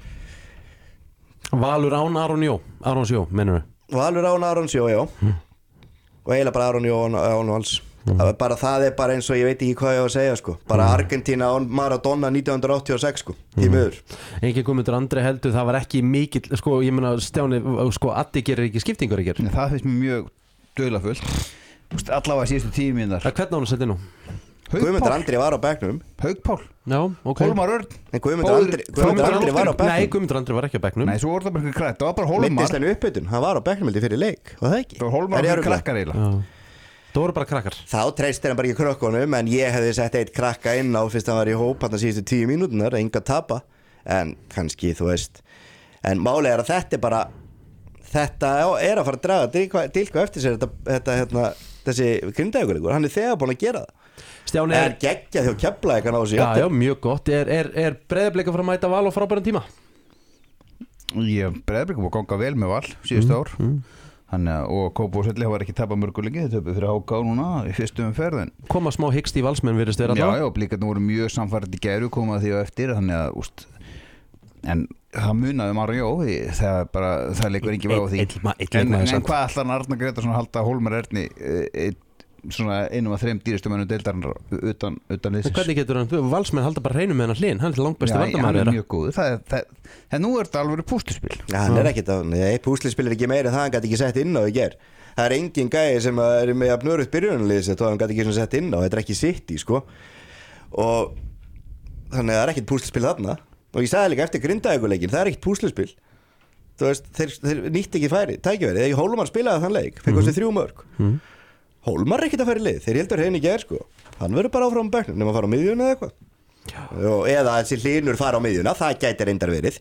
Speaker 1: Valur án Arons Jó mennur
Speaker 2: Valur án Arons Jó, já og eiginlega bara Aron Jó án Vals bara það er bara eins og ég veit ekki hvað ég á að segja sko. bara Argentína án Maradona 1986 sko, í miður
Speaker 1: Engin Guðmundur Andri heldur, það var ekki mikill sko, ég meina Stjáni, sko, Addi gerir ekki skiptingur ekki
Speaker 3: það finnst mér mjög döðlafullt allavega síðustu 10 mínútur
Speaker 1: hvernig á hann að setja nú?
Speaker 2: Guðmundur Andri var á bekknum
Speaker 3: Haugpál,
Speaker 1: okay.
Speaker 3: Hólmar Örn
Speaker 2: Guðmundur Andri var á bekknum
Speaker 1: nei, Guðmundur Andri var ekki á bekknum
Speaker 3: nei, svo voru það bara krætt, það var bara Hólmar
Speaker 2: mittist henni uppbytun, hann var á bekknum fyrir leik var það ekki?
Speaker 3: það var Hólmar og krakkar eiginlega
Speaker 1: það voru bara krakkar
Speaker 2: þá treystir hann bara ekki krökkunum en ég hefði sett eitt krakka inn á fyrst hann var í hóp hann síðustu 10 mínútunar, enga tapa en kannski þú veist en málið er að þetta er að fara að draga dilka eftir sér þessi Grindavíkurleikur, hann er þegar búin að gera það er geggjað hjá Keflavík hann á þessu
Speaker 1: já, mjög gott, er Breiðablik að fara að mæta Val á frábæran tíma?
Speaker 3: Breiðablik var ganga vel með Val síðustu ár og Kópavogsvelli hafa ekki tapað mörgu lengi, þeir töpuðu fyrir HK núna í fyrstu umferð
Speaker 1: koma smá hikst í Valsmenn virðist vera
Speaker 3: já, Blikarnir voru mjög samfærandi í gæru koma því á eftir, þannig að en það munaði Marjó það leikur ekki á því en hvað ætlar Arnar Gretarsson að halda Hólmar Erni svona einum af 3 dýrustu mönnum deildarinnar utan liðsins.
Speaker 1: Hvernig getur Valsmenn halda bara hreinu með hennar Hlyn, hann langt besti
Speaker 3: vandamaður hann mjög góður, en nú þetta alveg púsluspil
Speaker 2: hann ekkert púsluspil ekki meira það hann gæti ekki sett inn á í ger það engin gæi sem með að knöruð byrjunarliðs þá hann gæti ekki sett inn á, þetta ekki sitt í sko og þannig það ekkert púsluspil þarna og ég sagði líka eftir Grindavíkurleikin, það ekkert púsluspil þú veist, þeir nýtt ekki tækifæri, þegar Hólmar spilaði þann leik fekk þessi 3 mörk Hólmar ekkert að fara í lið, þeir heldur henni ekki sko hann verður bara áfram á bekknum nema að fara á miðjuna eða eitthvað eða þessi Hlynur fara á miðjuna, það gæti reyndar verið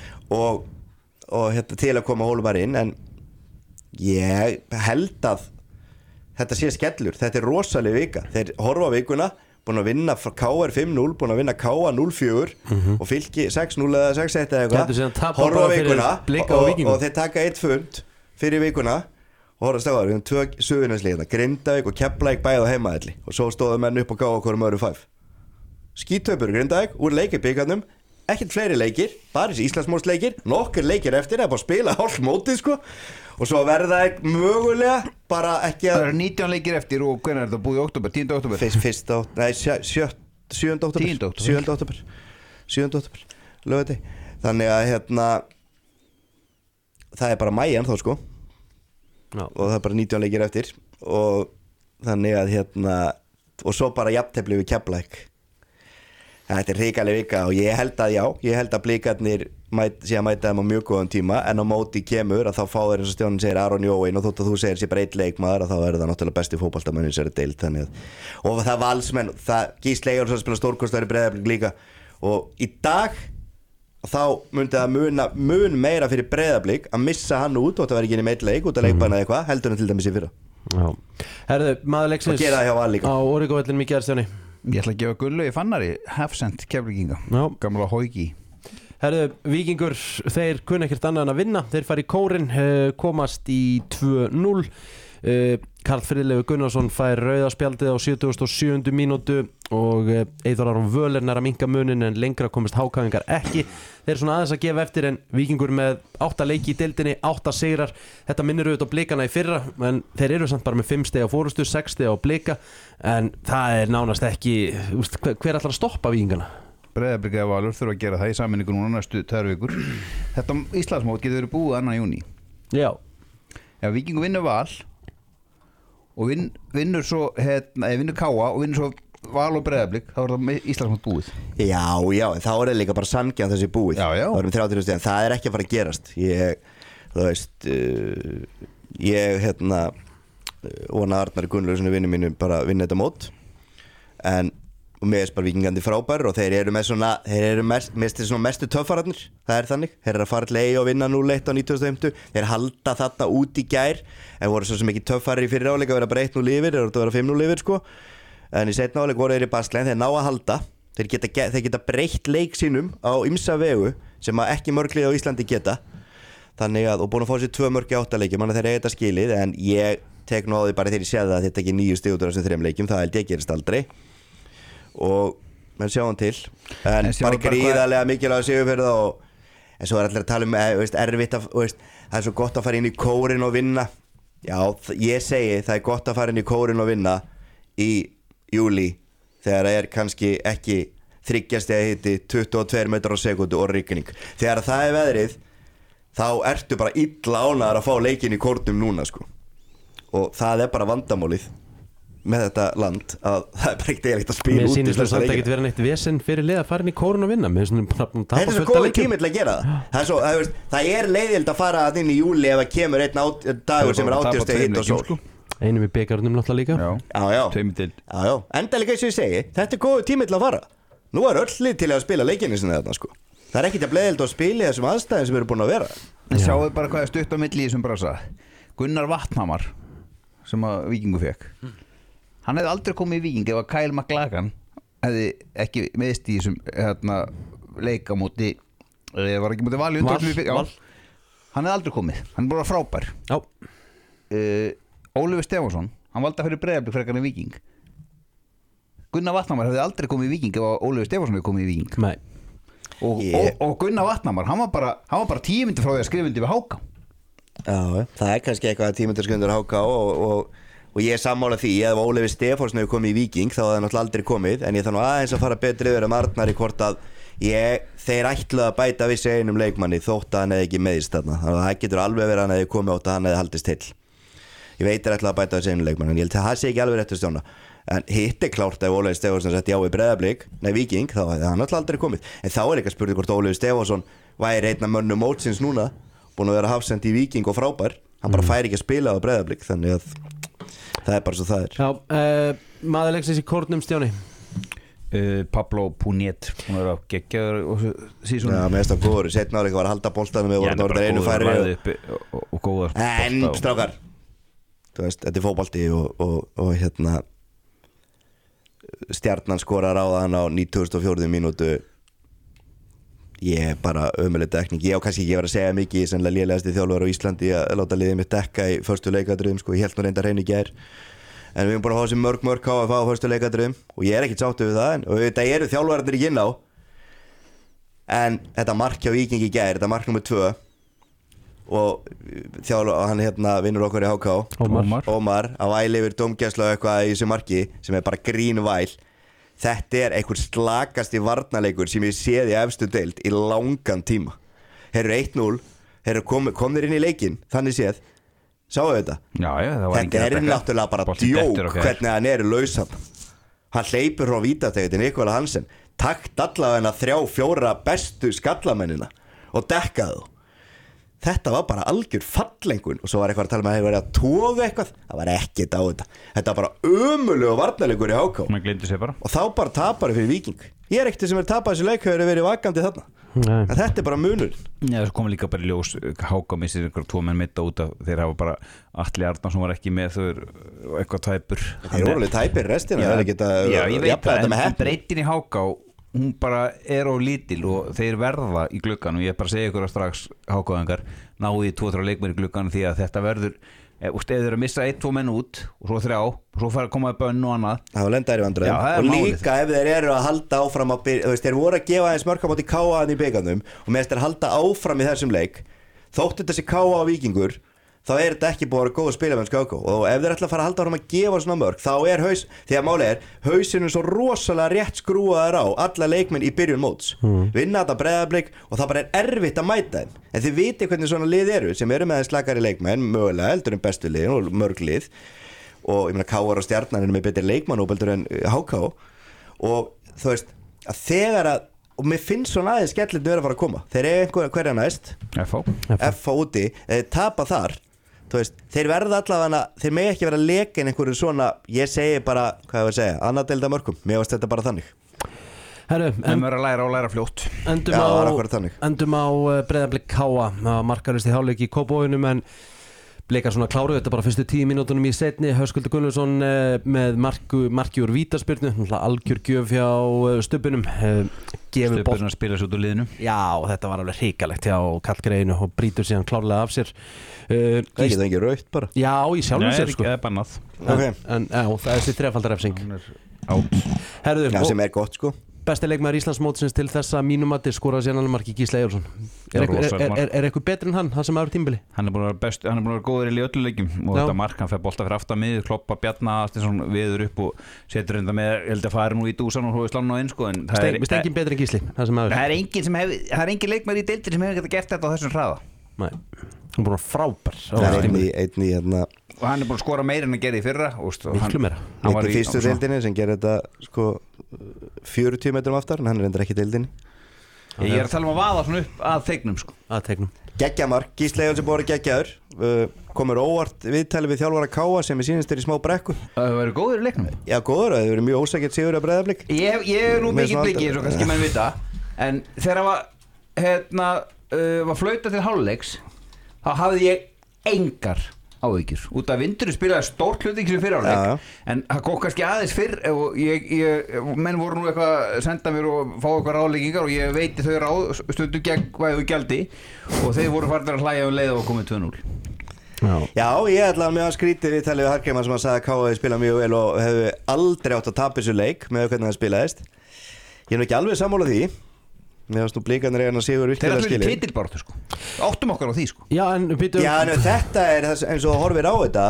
Speaker 2: og til að koma Hólmar inn en ég held að þetta sé skellur, þetta rosaleg vika þeir horfa á vikuna, búin að vinna KR 5-0, búin að vinna KA 0-4 og Fylki 6-0 eða 6-1 eða eitthvað horfa á vikuna og þeir taka 1 fund fyrir vikuna og horfast á það, við höfum 2 Suðurnesliðina Grindavík og Keflavík bæði á heimavelli og svo stóðu menn upp og gáðu okkur öðru 5 skítöpur Grindavík úr leikirbikarnum ekkert fleiri leikir, bara þessi Íslandsmótsleikir nokkur leikir eftir, það er bara að spila hálf mótið sko og svo verða ekki mögulega bara ekki að
Speaker 3: það eru 19 leikir eftir og hvernig er þetta búið í október, 10. október 7. október lögati þannig að það er bara maí ennþá sko og það er bara 19 leikir eftir og þannig að og svo bara jafntefli við Keflavík þetta er hrikaleg vika og ég held að Blikarnir sé að mæta þeim á mjög góðan tíma en á móti kemur að þá fá þeir eins og Stjánin segir Aron Jóin og þótt að þú segir sér bara 1 leikmaður að þá er það náttúrulega besti fótboltamenn sem er deild og það Valsmenn, það Gísli Eyjólfsson spila stórkostari Breiðablik líka og í dag þá myndi það mun meira fyrir Breiðablik að missa hann út og það verði ekki inn í meitt leik út að leikbanna eða eitthvað heldur hann til dæmis í fyrra
Speaker 1: Herðu, maður leiksins á Origo-vellinum í Gerstjóni
Speaker 3: Ég ætla að gefa Gullu í Fannari Hafsend Keflvíkinga, gamla Hóiki
Speaker 1: Herðu, Víkingur þeir kunna ekkert annað en að vinna þeir fara í kórinn, komast í 2-0 Karl Friðleifur Gunnarsson fær rauðaspjaldið á 77. mínútu og Eyþór Aron Völer nær að minnka munin en lengra komist hákaðingar ekki þeir eru svona aðeins að gefa eftir en Víkingur með 8 leiki í deildinni, 8 sigrar þetta minnir auðvitað á Blikana í fyrra en þeir eru samt bara með 5 stiga fórustu 6 stiga á Blika en það er nánast ekki hver ætlar að stoppa Víkingana?
Speaker 3: Breiðablik eða Valur þurfa að gera það í sameiningu núna næstu 2 vikur þetta Íslandsmót getur verið búið 2. júní
Speaker 1: Já
Speaker 3: Ef Víkingur vinnur Val og vinnur svo vinnur Káa og vinnur svo Val og Breiðablik þá er það Íslandsmót búið
Speaker 2: Já, en þá er það líka bara sanngjarnt þessi búið
Speaker 3: Já.
Speaker 2: Það erum 30 stíðan, það er ekki að fara að gerast þú veist ég vona Arnar Gunnlaugsson vinnu mínu bara vinna þetta mót en mér er bara Víkingandi frábær og þeir eru mestu töffararnir það er þannig, þeir eru að fara til og vinna 0-1 á 90. þeir halda þarna út í gær en voru svo sem ekki töffarir í fyrir áleik að vera bara 1-0 yfir, þeir voru að vera 5-0 yfir sko en í seinna áleik voru þeir í baslein þeir ná að halda, þeir geta breytt leik sínum á ymsa vegu sem að ekki mörg lið á Íslandi geta þannig að, og búin að fá sér 2 mörg í 8 leikjum, þannig að þeir eiga þetta skilið en ég tek nú á því bara þegar ég sé það að þetta ekki 9 stig út af þessum 3 leikjum, það held ég gerist aldrei og menn sjáum til en bara gríðarlega mikilvæg sigur fyrir það en svo er allir að tala erfitt það er svo gott að fara inn í kórinn og vinna já, ég segi það er gott að fara inn í kórinn og vinna í júli þegar það er kannski ekki 3 stiga hiti 22 metrar á sekundu og rigning þegar það er veðrið þá ertu bara illa ánægður að fá leikinn í kórnum núna sko og það er bara vandamálið með þetta land að það er bara ekkert eiginlegt að spila út
Speaker 1: mér sýnist þú samt ekki vera neitt vesen fyrir lið að fara inn í kórun og vinna þetta
Speaker 2: er svo góð tími til að gera það er leiðild að fara inn í júli ef það kemur einn dagur sem er 80 steg hitt og sól
Speaker 1: einum í byggarnum náttúrulega líka
Speaker 2: já, enda líka eins og ég segi þetta er góð tími til að fara nú er öll lið til að spila leikinni sinni þarna sko það er ekkert að leiðild að spila í þessum aðstæðum sem eru búin að vera
Speaker 3: en sjáu bara hvað er stutt á milli í þessum brasa Gunnar Vatnhamar sem að Víkingur fekk hann hefði aldrei komið í Víking ef að Kyle McLagan hefði ekki meðst í þessum leika móti var ekki móti Val hann hefði aldrei komið, hann er bara frábær
Speaker 1: já
Speaker 3: Ólafur Stefánsson, hann valdi að fyrir Breiðablik frekar en Víking. Gunnar Vatnamar hefði aldrei komið í Víking ef Ólafur Stefánsson hefði komið í Víking.
Speaker 1: Nei.
Speaker 3: Og Gunnar Vatnamar, hann var bara 10 mínútur frá því að skrifa undir við HK.
Speaker 2: Já, það kannski eitthvað 10 mínútur skrifa undir HK og ég er sammála því að ef Ólafur Stefánsson hefði komið í Víking þá hefði hann náttúrulega aldrei komið, en ég þarf nú aðeins að fara betri yfir Arnari hvort að þeir ætluðu að bæta vissi einum leikmanni þótt að hann hefði ekki meðist þarna, þannig að það getur alveg verið að hann hefði komið átt að hann hefði haldist til. Ég veit ætluðu að bæta vissi einum leikmanni, en ég held að það sé ekki alveg rétt að stjóna. En hitt klárt ef Ólafur Stefánsson sett já í Breiðablik, Víking, þá hefði hann alltaf aldrei komið. En þá líka spurning hvort Ólafur Stefánsson væri einn af mönnum mótsins núna, búinn að vera hafsend í Víking og frábær. Hann bara fær ekki að spila á Breiðablik, þannig að það er bara svo það er.
Speaker 1: Já, maður leiksins í kórnum, Stjáni.
Speaker 3: Pablo Puniet, hún er að geggjaður síðan.
Speaker 2: Já, mest af góður, setna áleika var að halda boltanum við vorum orðið einu færri
Speaker 3: og góðar.
Speaker 2: En strákar, þú veist, þetta er fótbolti og hérna Stjarnan skorar á hann á 94. mínútu. Ég bara ömuleg dekning. Ég á kannski ekki verið að segja mikið, sennilega lélegasti þjálfari á Íslandi að láta liðið mitt dekka í förstu leikadröðum, sko, ég held nú reyndar hreinu í gær. En við erum búin að fá þessi mörg KFA á förstu leikadröðum og ég er ekkert sáttur við það, og þetta eru þjálfararnir ekki inn á. En þetta mark hjá Víking í gær, þetta mark nummer 2 og hann hérna vinnur okkur í HK Ómar á væli yfir dómgæslu og eitthvað í þessu marki sem er bara grínvæl. Þetta er einhver slakasti varnarleikur sem ég séð í efstu deild í langan tíma. Þeir eru 1-0, þeir eru komnir inn í leikinn, þannig séð. Sáu þetta?
Speaker 3: Já, það var
Speaker 2: þetta er náttúrulega bara djók hvernig hann er lausan. Hann hleypur frá vítategutin Nikola Hansen, takt allavega 3-4 bestu skallamennina og dekkaðu. Þetta var bara algjör fallengun og svo var eitthvað að tala með að hefur verið að toga eitthvað. Það var ekkert á þetta. Þetta var bara ömurlegur varnarleikur í HK.
Speaker 3: Man gleymdi sér bara. Og
Speaker 2: þá bara tapar fyrir Víking. Ég er ekkert sem er tapað þessu leik hefur verið vakandi þarna. En þetta er bara munur.
Speaker 3: Já, það kom líka bara í ljós. HK missir einhver 2 menn mitt út af þeir hafa bara Atli Arnarsson var ekki með, þau eitthvað tæpur.
Speaker 2: Þeir eru alveg tæpir restina.
Speaker 3: Já, ég veit það, en breytin í HK hún bara er á lítil og þeir verða í gluggan og ég bara segja ykkur að strax HK-ingar náðu í 2-3 leikmenn í gluggan því að þetta verður ef þeir eru að missa 1-2 menn út og svo 3 og svo fara að koma að bönn og annað
Speaker 2: það lenda í vandræðum og líka ef þeir eru að halda áfram að byrja, þú veist, þeir voru að gefa aðeins mörk á móti KA í bikarnum og meðan þeir halda áfram í þessum leik þóttu þessi KA Víkingur þá er þetta ekki búið að vera góð að spila með HK og ef þeir ætla að fara að halda áfram að gefa svona mörk þá er því að máli er hausinu svo rosalega rétt skrúaður á alla leikmenn í byrjun móts vinna þetta Breiðablik og það bara er erfitt að mæta þeim en þið viti hvernig svona lið eru sem eru með slakari leikmenn mögulega heldur en bestu lið og mörg lið og ég meina KR og Stjarnan er með betri leikmannópeldur en HK og þú veist að þegar að og mér finnst svona aðeins skellindi verið að fara að koma þeir eru hverja næst FH úti tapa þar veist, þeir verða allavega þeir megi ekki vera að leka inn einhverju svona ég segi bara, hvað ég var að segja annað deilda mörgum, mér varst þetta bara þannig
Speaker 1: Herru,
Speaker 3: en verður að læra og læra fljótt
Speaker 1: endum á Breiðablik Káa markarist í hálfleik í Kópavoginum en Blikar svona kláru þetta bara fyrstu 10 mínútunum í seinni Höskuldur Gunnlaugsson með marki úr vítaspyrnu algjör gjöf hjá Stubbunum
Speaker 3: Stubbunum spila sér út úr liðinu
Speaker 1: já þetta var alveg hrikalegt hjá Kallgreinu og brýtur síðan klárlega af sér
Speaker 2: það er ekki rautt bara
Speaker 1: já í sjálfum sér sko
Speaker 3: það er bannað
Speaker 1: en það er þessi 3-faldar-refsing
Speaker 2: herðu sem er gott sko
Speaker 1: besti leikmaður Íslandsmótsins til þessa mínumati skoraði síðan alveg marki Gísli Eyjólfsson er eitthvað betri en hann sem aður tímbili
Speaker 3: hann er búin að vera góður í öllu leikjum og þetta mark hann fer bolta fyrir aftan miður kloppa Bjarna viður upp og setur enda með ég held að fara nú í dúsan og hóði slána á einn sko
Speaker 1: við stengum betri en Gísli
Speaker 3: það er engin leikmaður í deildir sem hefur gert þetta á þessum hraða
Speaker 1: nei hann er búin að frábær
Speaker 3: og hann er búin að skora meira en að gera í fyrra
Speaker 1: miklu meira
Speaker 2: hann var í fyrstu deildinni sem gerir þetta sko 40 metrum aftar en hann er endur ekki deildinni
Speaker 3: ég er að tala að vaða svona upp að teiknum sko
Speaker 1: að teiknum
Speaker 2: geggjamark Gísli Eyjólfsson búin að geggjaður komur óvart viðtali við þjálfara Káa sem er sýnist í smá brekku
Speaker 3: það verður góður í leiknum
Speaker 2: já góður það verður mjög ósækjart sigur að Breiðablik
Speaker 3: ég er nú mikið blikið eins og kannski menn vita en þegar var flauta til hálfleiks þá hafði ég engar áhyggjur út af vindurinn spilaði stórt hluti sem fyrir áleik en það kom kannski aðeins fyrr og menn voru nú eitthvað að senda mér og fá eitthvað ráðleggingar og ég veiti þau stundum gegn hvað þau gjaldi og þeir voru farnir að hlæja leið og komið 2-0
Speaker 2: Já, ég ætla að mjög skrítið við talið við Hallgrímar sem að sagði að K.A. spila mjög vel og hefði aldrei átt að tapa þessu leik með hvernig það spilaðist. Ég er nú ekki alveg sammála því. Mér varst nú Blikarnir eiga sigur virkilega skilið.
Speaker 3: Þeir eru titilbaráttu sko. Áttum okkar á því sko.
Speaker 1: Já, en
Speaker 2: þetta er eins og horfir á þetta.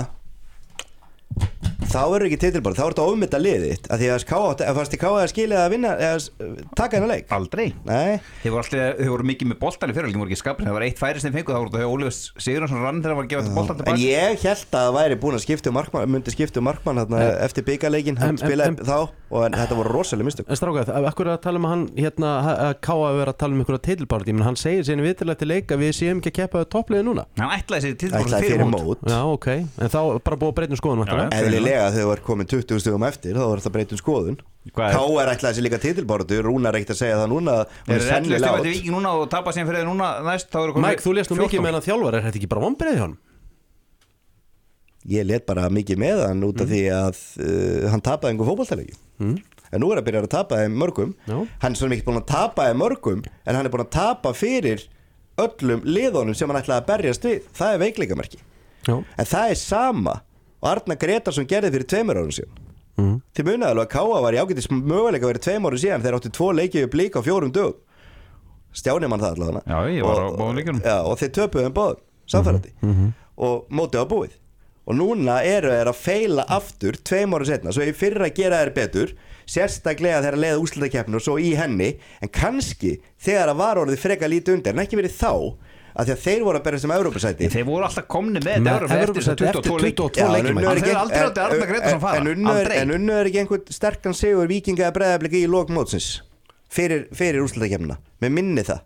Speaker 2: Þá verður ekki titilbaráttu, þá er þetta ofmynda liðið af því að fannst þið K.A. skilið að vinna eða taka hennar leik?
Speaker 3: Aldrei.
Speaker 2: Nei.
Speaker 3: Þeir voru mikið með boltan í fyrirleik, voru ekki skapir. Það var eitt færi sem fengu, þá voru þetta Ólafur Sigurjónsson rann þegar hann var að gefa þetta boltan tilbaka.
Speaker 2: En ég held að það væri búin að skipta markmann, myndi skipta markmann þarna eftir bikarleikin, hann spilaði þá og þetta voru rosalega mistök.
Speaker 1: En strákað, akkur er að tala um að hann að K.A. vera að tala um einhverja titilbaráttu, menn hann segir sér viturlega til leik að við séum ekki að keppa toppliðið núna.
Speaker 3: Hann ætlaði sér titilbaráttu fyrir mót.
Speaker 1: Já, ok. En þá bara búið að breyta skoðun væntanlega.
Speaker 2: Eðlilega þegar var komin 20 stigum eftir þá var þetta breyta skoðun. K.A. ætlaði sér líka titilbaráttu, Rúnar ekkert að segja það núna.
Speaker 3: Þeir eru 11 stigum eftir Víking núna og tapa síðan fyrir núna næst þá eru komið.
Speaker 1: Mike, þú lést nú mikið með hann þjálfar, er þetta ekki bara vonbrigði hjá honum?
Speaker 2: Ég let bara mikið með hann út af því að hann tapaði einhver fótboltaleiki. En nú er að byrja að tapa þeim mörgum. Hann er svona mikið búin að tapa þeim mörgum en hann er búin að tapa fyrir öllum liðunum sem hann ætlaði að berjast við. Það er veikleikamerki. En það er sama og Arnar Gretarsson gerði fyrir 2 árum síðan. Þið munið alveg að K.A. var í ágætis möguleika fyrir 2 árum síðan þegar áttu 2 leiki við Blika á 4 dögum. Stjáni mann það allavega.
Speaker 3: Já, ég var á báðum leikjunum.
Speaker 2: Já, og þeir töpuðu þeim báðum samfærandi. Og mótið var búið. Og núna eru þeir að feila aftur 2 árum setna, svo í fyrra gera þeir betur, sérstaklega þegar að leiða úrslitakeppni og svo í henni, en kannski þegar að var orðið freka lítið undir, en ekki verið þá, að því að þeir voru að berjast Evrópusæti.
Speaker 3: Þeir voru alltaf komni með Evrópusæti eftir 22 leikjum. Það er aldrei átti Arnar Gretarsson fara.
Speaker 2: En unnu er ekki einhvern sterkan sigur Víkinga eða Breiðablik í lok mótsins fyrir úrslitakeppnina. Mér minni það.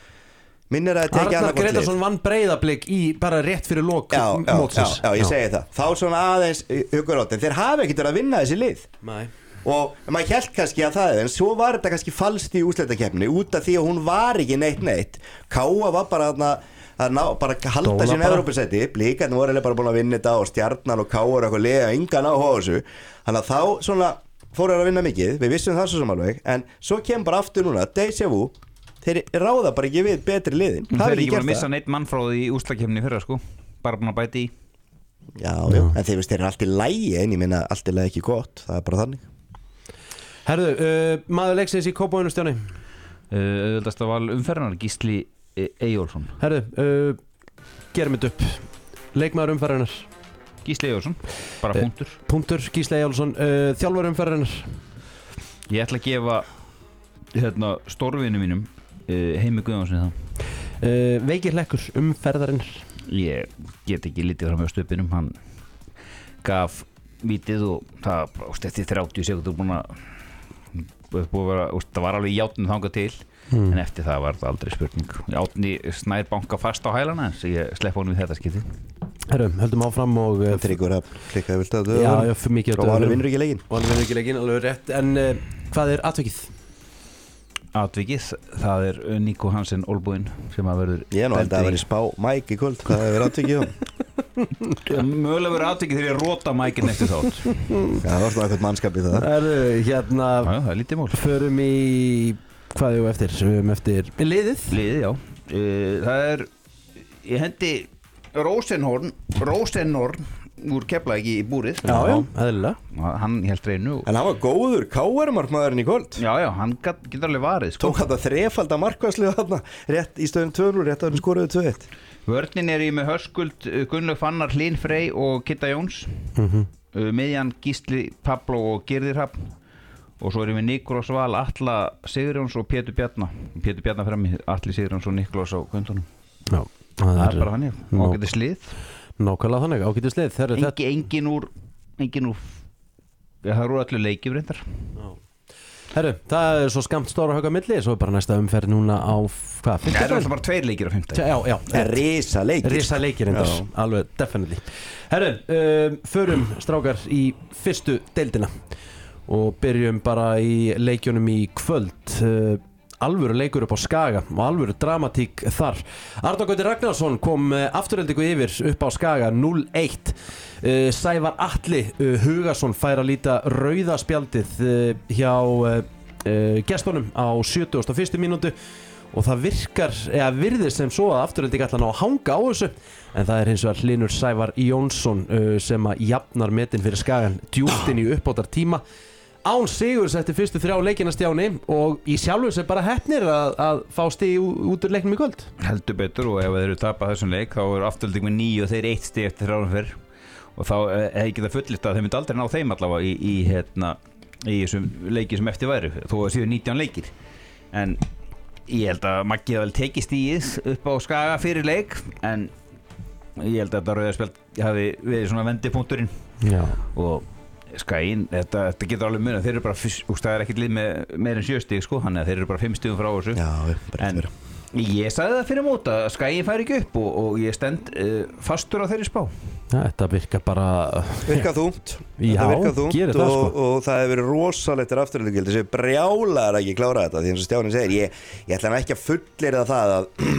Speaker 1: Arnar Gretarsson vann Breiðablik í bara rétt fyrir lok mótsins.
Speaker 2: Já, ég segi það. Þá svona aðeins hugarótt, en þeir hafa ekkert verið að vinna þessi lið.
Speaker 1: Nei.
Speaker 2: Og maður hélt kannski að það en svo var þetta kannski falskt í úrslitakeppni út af því að hún var ekki neitt. K.A. var bara að halda sín Evrópusæti. Blikarnir voru bara búin að vinna þetta og Stjarnan og K.A. og eitthvað lega engan áhuga á þessu. Þannig að þá svona fóru að vinna mikið. Við vissum það svo samanlega en svo kemur bara aftur núna déjà vu. Þeir ráða bara ekki við betri liðin.
Speaker 3: Þeir eru ekki búin að missa neitt mannfróði í úrslitakeppni fyrra sko. Bara búin að bæta í.
Speaker 2: Já, en þeir eru allt í lagi en ég minna allt í lagi ekki gott. Það er bara þannig.
Speaker 1: Herðu, maður leiksins í Kópavoginum Stjáni?
Speaker 3: Auðvitaðst að val umferðarnar Gísli Eyjólfsson.
Speaker 1: Herðu, gerum þetta upp. Leikmaður umferðarnar?
Speaker 3: Gísli Eyjólfsson, bara punktur.
Speaker 1: Punktur, Gísli Eyjólfsson. Þjálfari umferðarnar?
Speaker 3: Ég ætla að gefa stórvinu mínum Heimi Guðjónsson það.
Speaker 1: Veikir hlekkur umferðarnar?
Speaker 3: Ég get ekki litið fram á stöpinum. Hann gaf vítið og það eftir 30 sekúndur búin að vera, það var alveg játnum þangað til en eftir það var það aldrei spurning. Játni Snær banka fast á hælana en ég slepp honum við þetta skipti.
Speaker 1: Herru, höldum áfram og
Speaker 2: Tryggur að klikka vilt að
Speaker 1: já, fyrir mikið
Speaker 2: og hann vinnur ekki leikinn.
Speaker 1: Og hann vinnur ekki leikinn, alveg rétt. En hvað er atvikið?
Speaker 3: Atvikið, það er Nico Hansen Olbúinn sem að verður
Speaker 2: ég nú held að vera í spá Mike í kvöld hvað er atvikið
Speaker 3: mögulega verður atvikið þegar ég róta Mike eftir þátt
Speaker 2: já, það var svona eitthvað mannskapið það
Speaker 1: hérna,
Speaker 3: það er lítið mál
Speaker 1: förum í, hvað er eftir liðið,
Speaker 3: já það er, ég hendi Rosenhorn úr Keflavík í búrið
Speaker 1: já, eðlilega
Speaker 3: hann hélt reynu
Speaker 2: en hann var góður KR-markmaðurinn í kvöld
Speaker 3: já, hann getur alveg varið
Speaker 2: tók hann það þrefalda markværslu þarna rétt í stöðun 2-0, rétt að hann skoruði 2-1
Speaker 3: vörnin er í með Höskuld, Gunnlaug Fannar, Hlín Frey og Kitta Jóns miðjan Gísli, Pablo og Girðir Hrafn og svo er ég með Nikolás Val, Atla Sigurjóns og Pétur Bjarnar frammi Atli Sigurjóns og Nikolás á kvöndunum
Speaker 1: já,
Speaker 3: það er bara þannig, ágætis lið
Speaker 1: nákvæmlega þannig, ágætis lið
Speaker 3: engin úr það eru öllu leikjum reyndar
Speaker 1: herru, það er svo skamt stóra högg á milli svo er bara næsta umferð núna á hvað, 15?
Speaker 3: Það er alltaf bara 2 leikir á 15
Speaker 1: já,
Speaker 2: risa leikir
Speaker 1: reyndar, alveg definitely herru, förum strákar í fyrstu deildina og byrjum bara í leikjunum í kvöld alvöru leikur upp á Skaga og alvöru dramatík þar. Arnar Gauti Ragnarsson kom afturheldingu yfir upp á Skaga 0-1. Sævar Atli Hugason fær að líta rauða spjaldið hjá gestunum á 71. mínútu og það virkar, eða virðist sem svo að Afturelding ætla að ná að hanga á þessu en það hins vegar Hlynur Sævar Jónsson sem að jafnar metin fyrir Skagan djúpt inn í uppbótar tíma án sigurs eftir fyrstu 3 leikina Stjáni og í sjálfu sem bara heppnir að fá stig út úr leiknum í kvöld.
Speaker 3: Heldur betur og ef þeir eru tapað þessum leik þá eru Afturelding með 9 og þeir 1 stig eftir 3 árum fyrr og þá hefði ekki það fullist að þeir myndi aldrei ná þeim allavega í þessum leiki sem eftir væri þó að séu 19 leikir en ég held að Maggi hafi vel tekið stigið upp á Skaga fyrir leik en ég held að þetta rauðarspjald hafi verið svona vendipunkturinn og Skaginn, þetta getur alveg mun þeir eru bara, það er ekkert lið með meir en 7 stig sko, þannig að þeir eru bara 5 stigum frá þessu en ég sagði það fyrir mót að Skaginn færi ekki upp og ég stend fastur á þeirri spá.
Speaker 1: Þetta virkar bara
Speaker 2: virkar þungt
Speaker 1: gerir það sko
Speaker 2: og það hefur verið rosalegt Afturelding þessi brjálar að ekki klára þetta því eins og Stjáni segir, ég ætla ekki að fullyrða það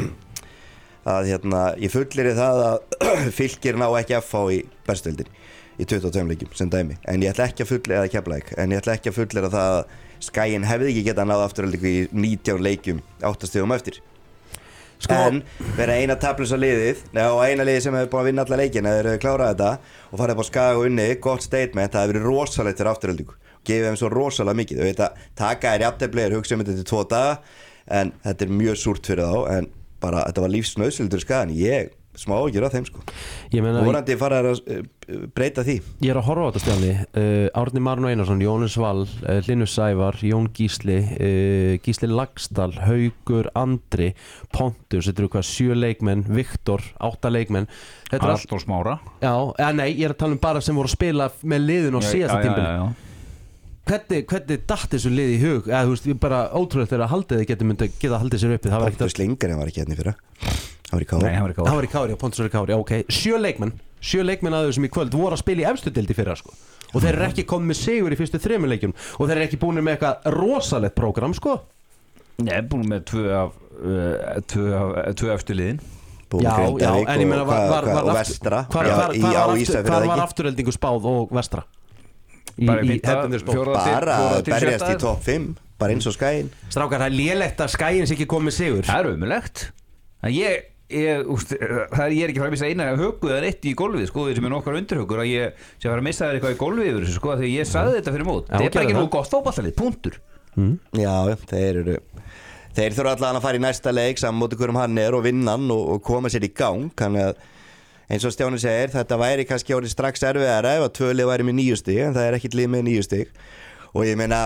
Speaker 2: að ég fullyrði það að Fylkir ná ekki að fá í bestöldin í 22 leikjum sem dæmi en ég ætla ekki að fullyrða Keflavík en ég ætla ekki að fullyrða það að Skaginn hefði ekki getað náð Afturelding í 19 leikjum 8 stigum eftir en vera eina taplausa liðið og eina liðið sem hefur búin að vinna alla leikin eða þeir hefur klárað þetta og farið upp á Skaga og unni gott statement, það hefur verið rosalegt fyrir Afturelding og gefið þeim svo rosalega mikið þau veit að taka jafntefli hugsa um þetta til 2 daga en þetta er mjög súrt fyrir þá en bara þetta var lífsnauðsynlegt Skagan ég smá ágjur af þeim sko og vorandi fara að breyta því.
Speaker 1: Ég er að horfa á þetta Stjáni Árni Marun Einarsson, Jónas Val Hlynur Sævar, Jón Gísli Gísli Lagsdal, Haukur Andri, Pontus þetta eru hvað 7 leikmenn, Viktor 8 leikmenn
Speaker 3: Arnór Smára
Speaker 1: nei, ég er að tala bara sem voru að spila með liðin og síðasta tímabili hvernig datt þessu lið í hug eða þú veist, bara ótrúlegt þegar að haldið geta haldið sér uppi
Speaker 2: Pontus Lingarinn var ekki hérna fyrir
Speaker 1: hann var í Kári, Pontus var í Kári, ok 7 leikmenn að þessum í kvöld voru að spila í efstu deildi fyrra sko og þeir eru ekki komið með sigur í fyrstu 3 leikjum og þeir eru ekki búin með eitthvað rosalegt prógram sko
Speaker 3: Nei, búin með 2 efstu liðin
Speaker 1: Já, en ég meina
Speaker 2: og Vestra
Speaker 1: hvar var Aftureldingu spáð og Vestra
Speaker 3: bara
Speaker 2: að berjast í topp 5 bara eins og Skaginn
Speaker 1: Strákar, það er lélegt að Skaginn sé ekki komið sigur
Speaker 3: Það er ömurlegt ég er ekki frá að missa eina höggu eða eitt í gólfið sko, sem er nokkar undirhöggur að ég sé að fara að missa þér eitthvað í gólfið yfir þessu sko, þegar ég sagði þetta fyrir mót það er bara ekki nú gott fótboltalið, punktur
Speaker 2: Já, þeir þurfa allan að fara í næsta leik saman móti hverjum hann er og vinna hann og koma sér í gang þannig að eins og Stjáni segir, þetta væri kannski orðið strax erfiðara ef að 2 lið væri með 9 stig en það er ekkert lið með 9 stig og ég meina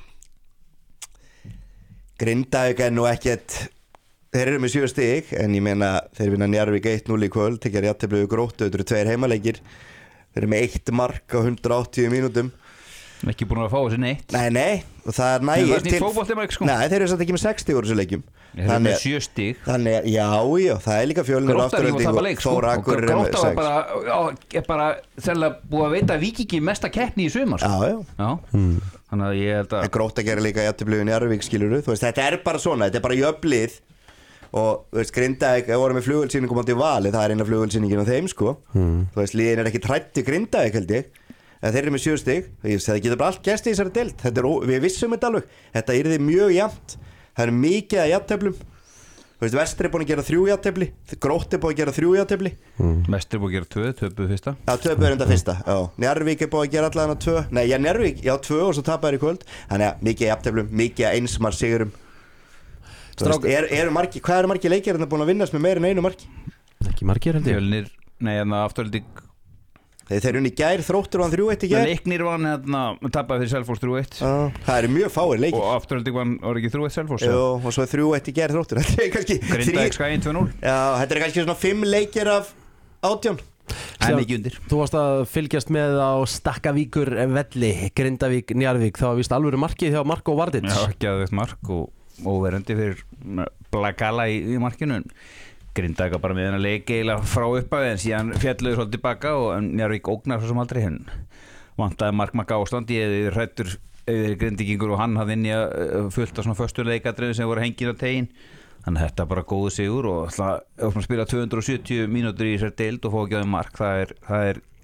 Speaker 2: Grindavík er nú ekkert þeir eru með 7 stig en ég meina þeir vinna Njarðvík 1-0 í kvöld tekja jafntefli við Gróttu, þetta eru 2 heimaleikir þeir eru með 1 mark á 180 mínútum
Speaker 3: ekki búin að fá þessi neitt
Speaker 2: nei, og það nægir
Speaker 3: til sko.
Speaker 2: Nei, þeir eru satt ekki með 6 stig úr þessu leikjum
Speaker 3: þeir eru með 7 stig
Speaker 2: þannig, já, það er líka Fjölnir Afturelding og Þór Akureyri með 6
Speaker 3: Grótta var bara þegar búið að veita að Víkingi mesta keppni í sumar
Speaker 2: Já
Speaker 3: Þannig að ég held að
Speaker 2: Grótta gerir líka jafntefli við Njarðvík skilurðu þú veist, þetta er bara svona, þetta er bara jöfnlið og þú veist, Grindavík voru með flugvélsýningum átti Vali, það er eina flugvélsýningin á þeim sko þú veist, liðin er ekki trætt í Grindavík held ég en þeir eru með 7 stig það getur bara allt gerst í þessari deild við vissum þetta alveg, þetta yrði mjög jafnt það er mikið að jafnteflum þú veist, Vestri er búin að gera 3 jafntefli Grótt er búin að gera 3 jafntefli
Speaker 3: Vestri er búin að gera 2, töpuð fyrsta
Speaker 2: töpuð enda fyrsta, Njarðvík er búin að gera allavega 2 nei, Njarðvík, 2 og svo tapaði í kvöld þannig að mikið jafnteflum, mikið einsmar sigurum hvað eru margir leikir búin að vinnast með meira en einu marki?
Speaker 1: Ekki margir held ég
Speaker 3: Nei, Afturelding
Speaker 2: Þeir eru í gær, Þróttur vann 3-1 í gær
Speaker 3: Leiknir vann tapaði fyrir Selfoss 3-1
Speaker 2: Það eru mjög fáir leikir
Speaker 3: og Afturelding var ekki 3-1 Selfoss
Speaker 2: og svo 3-1 í gær Þróttur
Speaker 3: Grindavík Skaginn 2-0
Speaker 2: Þetta er kannski svona 5 leikir af 18
Speaker 3: Það er mikið undir
Speaker 1: Þú varst að fylgjast með á Stakkavíkur velli Grindavík Njarðvík þá var víst alvöru markið hjá Marko Vardic
Speaker 3: Já, ekki að þetta mark og verandi fyrir Blagala í markinu Grindavík bara með hennar leik eiginlega frá upphafi en síðan fjalluðu svolítið tilbaka og Njarðvík ógnar svo sem aldrei henn vantaði markmakka ástand ég hefði hrættur yfir Grindvíkingur og hann hafði inn í að fullt af svona föstu leikadröðu sem voru hengið á tegin þannig að þetta er bara góðu sigur og alltaf spila 270 mínútur í þessari deild og fá ekki á þeim mark það er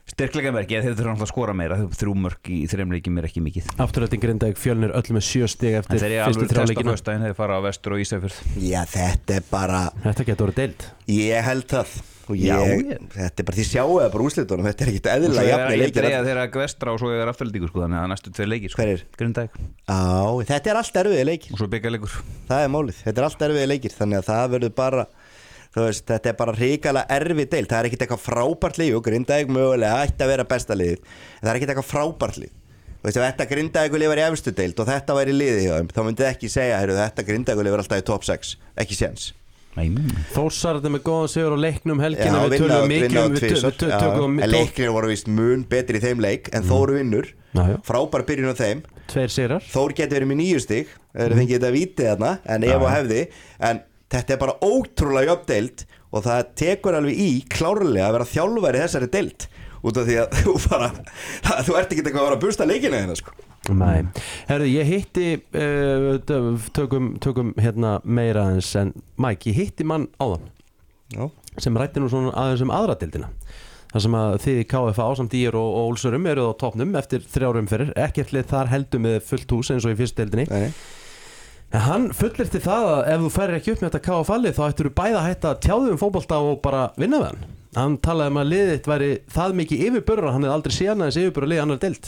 Speaker 3: Styrkleikamerki, þeir þurfa náttúrulega að skora meira. 3 mörk í 3 leikjum ekki mikið.
Speaker 1: Afturölding Grindavík, Fjölnir öll með 7 stig eftir fyrstu 3 leikina.
Speaker 3: Þeir fara á Vestur og Ísafjörð.
Speaker 2: Já, þetta er bara
Speaker 1: Þetta getur orðið deild.
Speaker 2: Ég held það og þetta er bara því sjáu það bara úrslitunum. Þetta er ekkert eðlilega jafnir leikir.
Speaker 3: Þeir að Vestra og svo er Afturöldingur sko, þannig að næstu 2 leikir sko.
Speaker 2: Hverjir?
Speaker 3: Grindavík.
Speaker 2: Þetta er allt erfiðir leikir.
Speaker 3: Og svo bikarleikur.
Speaker 2: Það er málið. Þetta er allt erfiðir leikir þannig að það verður bara þetta er bara hrikalega erfið deild. Það er ekkert eitthvað frábært lið og Grindavík mögulega ætti að vera besta liðið. Það er ekkert eitthvað frábært lið. Ef þetta Grindavík lið var í efstu deild og þetta væri liðið hjá þeim, þá myndið ekki segja þetta Grindavík lið var alltaf í top 6. Ekki séns.
Speaker 1: Þórsar þetta með góðan sigur og leiknum helgina. Við tölum mikið
Speaker 2: en leiknir voru vist mun betri í þeim leik en Þór vinnur. Frábær byrjun á þeim.
Speaker 1: 2 sigrar.
Speaker 2: Þór getur verið með 9 stig. Þeir fengið þetta vítið þarna en ef og hefði en þetta er bara ótrúlega jöfndeild og það tekur alveg í klárlega að vera þjálfari þessari deild út af því að þú ert ekki eitthvað að vera að busta leikina hérna sko.
Speaker 1: Nei, herru, ég hitti tökum hérna meira aðeins en Mike, ég hitti mann áðan sem rætti nú svona aðeins aðra deildina þar sem að þið KFA ásamt Ír og Ólsurum eruð á topnum eftir 3 árum fyrir ekkert lið þar heldur með fullt hús eins og í fyrstu deildinni. En hann fullyrti það að ef þú færir ekki upp með þetta KFA-lið þá ættir þú bæði að hætta tjáðu fótbolta og bara vinna við hann. Hann talaði að liðið þitt væri það mikið yfirburðar hann hefði aldrei séð aðeins yfirbörðar liðið annar deild.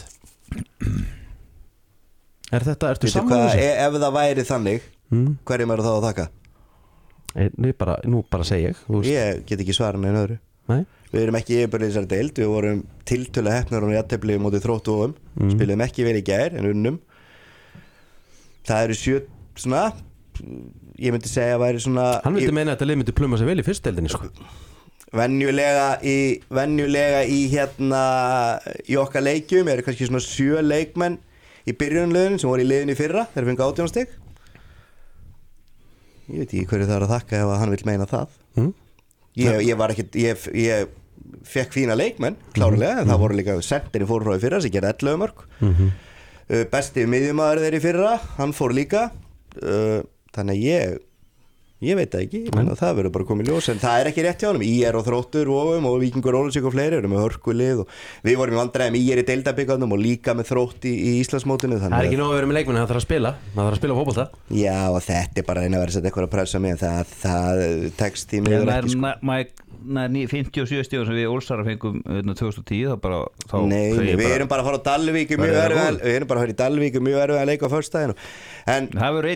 Speaker 1: Ertu sammála þessu?
Speaker 2: Ef það væri þannig, hverjum eru þá að þakka?
Speaker 1: Nú bara segi ég.
Speaker 2: Ég get ekki svara neina öðru.
Speaker 1: Nei.
Speaker 2: Við erum ekki yfirbörðar í þessari deild, við vorum tiltölulega heppnir og jafntefli móti Þróttuofum, spilum ekki vel í gær en unnum. Það eru 7 svona, ég myndi segja að væri svona
Speaker 1: hann myndi meina að þetta lið myndi pluma sig vel í fyrstdeildinni sko.
Speaker 2: venjulega í hérna í okkar leikjum eru kannski svona 7 leikmenn í byrjunliðinu sem voru í liðinu í fyrra þeir fengu 18 stig ég veit ekki hverju það er að þakka ef hann vil meina það ég fekk fína leikmenn klárlega en það voru líka sendir í fórfráði fyrra sem gerði 11 mörk besti miðjumaður þeir í fyrra hann fór líka þannig að ég veit það ekki það verður bara komið ljós en það er ekki rétt hjá honum IR og Þróttur og Víkingur Ólafsvík og fleiri eru með hörkulið og við vorum í vandræðum IR í deildabikarnum og líka með Þrótt í Íslandsmótinu það er
Speaker 1: ekki nóg að vera með leikmenn það þarf að spila fótbolta
Speaker 2: já og þetta er bara að reyna að vera að setja eitthvað að pressa mig en það tekst í mig
Speaker 3: ekki 57 stíðar sem við Ólsara fengum 2010
Speaker 2: Nei, við erum bara að fara á Dalvík mjög erfið að leika á föstudaginn en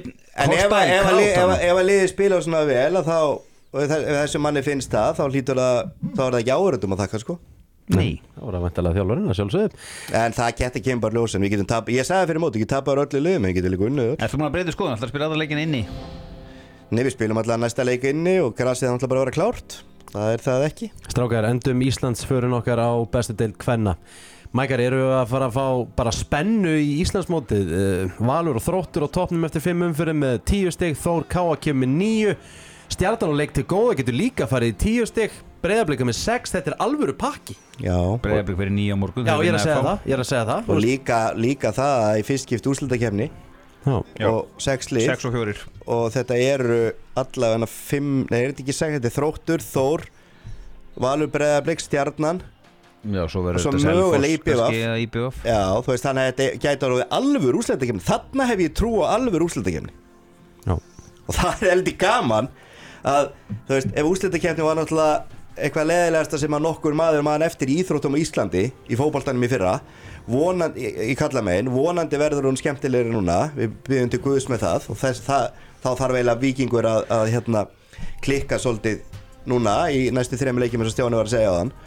Speaker 2: ef að liðið spila svona vel þá ef þessu manni finnst það þá er það ekki áhörðum að þakka sko
Speaker 1: Nei, það voru að væntalega þjálfarinn að sjálfsögðu
Speaker 2: en það geti kemur bara ljós en við getum tapað ég sagði fyrir móti, ekki tapað öllu liðum en við getum líka unnið
Speaker 3: Þú maður breytir skoðan, ætlar að spila aðra leikin inni
Speaker 2: Nei, við spilum alltaf næsta leik inni og grasið ætlar bara að vera klárt Það er það ekki
Speaker 1: Strákar, endum Íslandsförin okkar á bestu deild kvenna Mækar, eru við að fara að fá bara spennu í Íslandsmótið Valur og Þróttur á toppnum eftir 5 umfyrir með 10 stig Þór K.A. kemur með 9 Stjarnan og leik til góða getur líka farið í 10 stig Breiðablik með 6, þetta er alvöru pakki
Speaker 2: Já
Speaker 3: Breiðablik verið 9 á morgun
Speaker 1: Já, ég er að segja það
Speaker 2: Og líka það að í fyrst skipt úrslitakeppni og 6 lið
Speaker 3: 6 og 4
Speaker 2: og þetta eru allavega 5 nei, er þetta ekki 6, þetta er Þróttur, Þór Valur, Breiðablik, Stjarnan
Speaker 3: Já, svo verður
Speaker 2: þetta
Speaker 3: Selfoss IBF
Speaker 2: Já, þú veist, þannig að þetta gæti orðið alvöru úrslitakeppni Þarna hef ég trú á alvöru úrslitakeppni og það er heldur gaman að, þú veist, ef úrslitakeppni var náttúrulega eitthvað leiðilegasta sem að nokkur maður mann eftir í íþróttum á Íslandi í fótboltanum í fyrra í kallamegin, vonandi verður hún skemmtilegri núna, við byggjum til Guðs með það og þá þarf eiginlega Víkingur að hérna klikka svolítið núna í næstu 3 leikjum eins og Stjáni var að segja á þann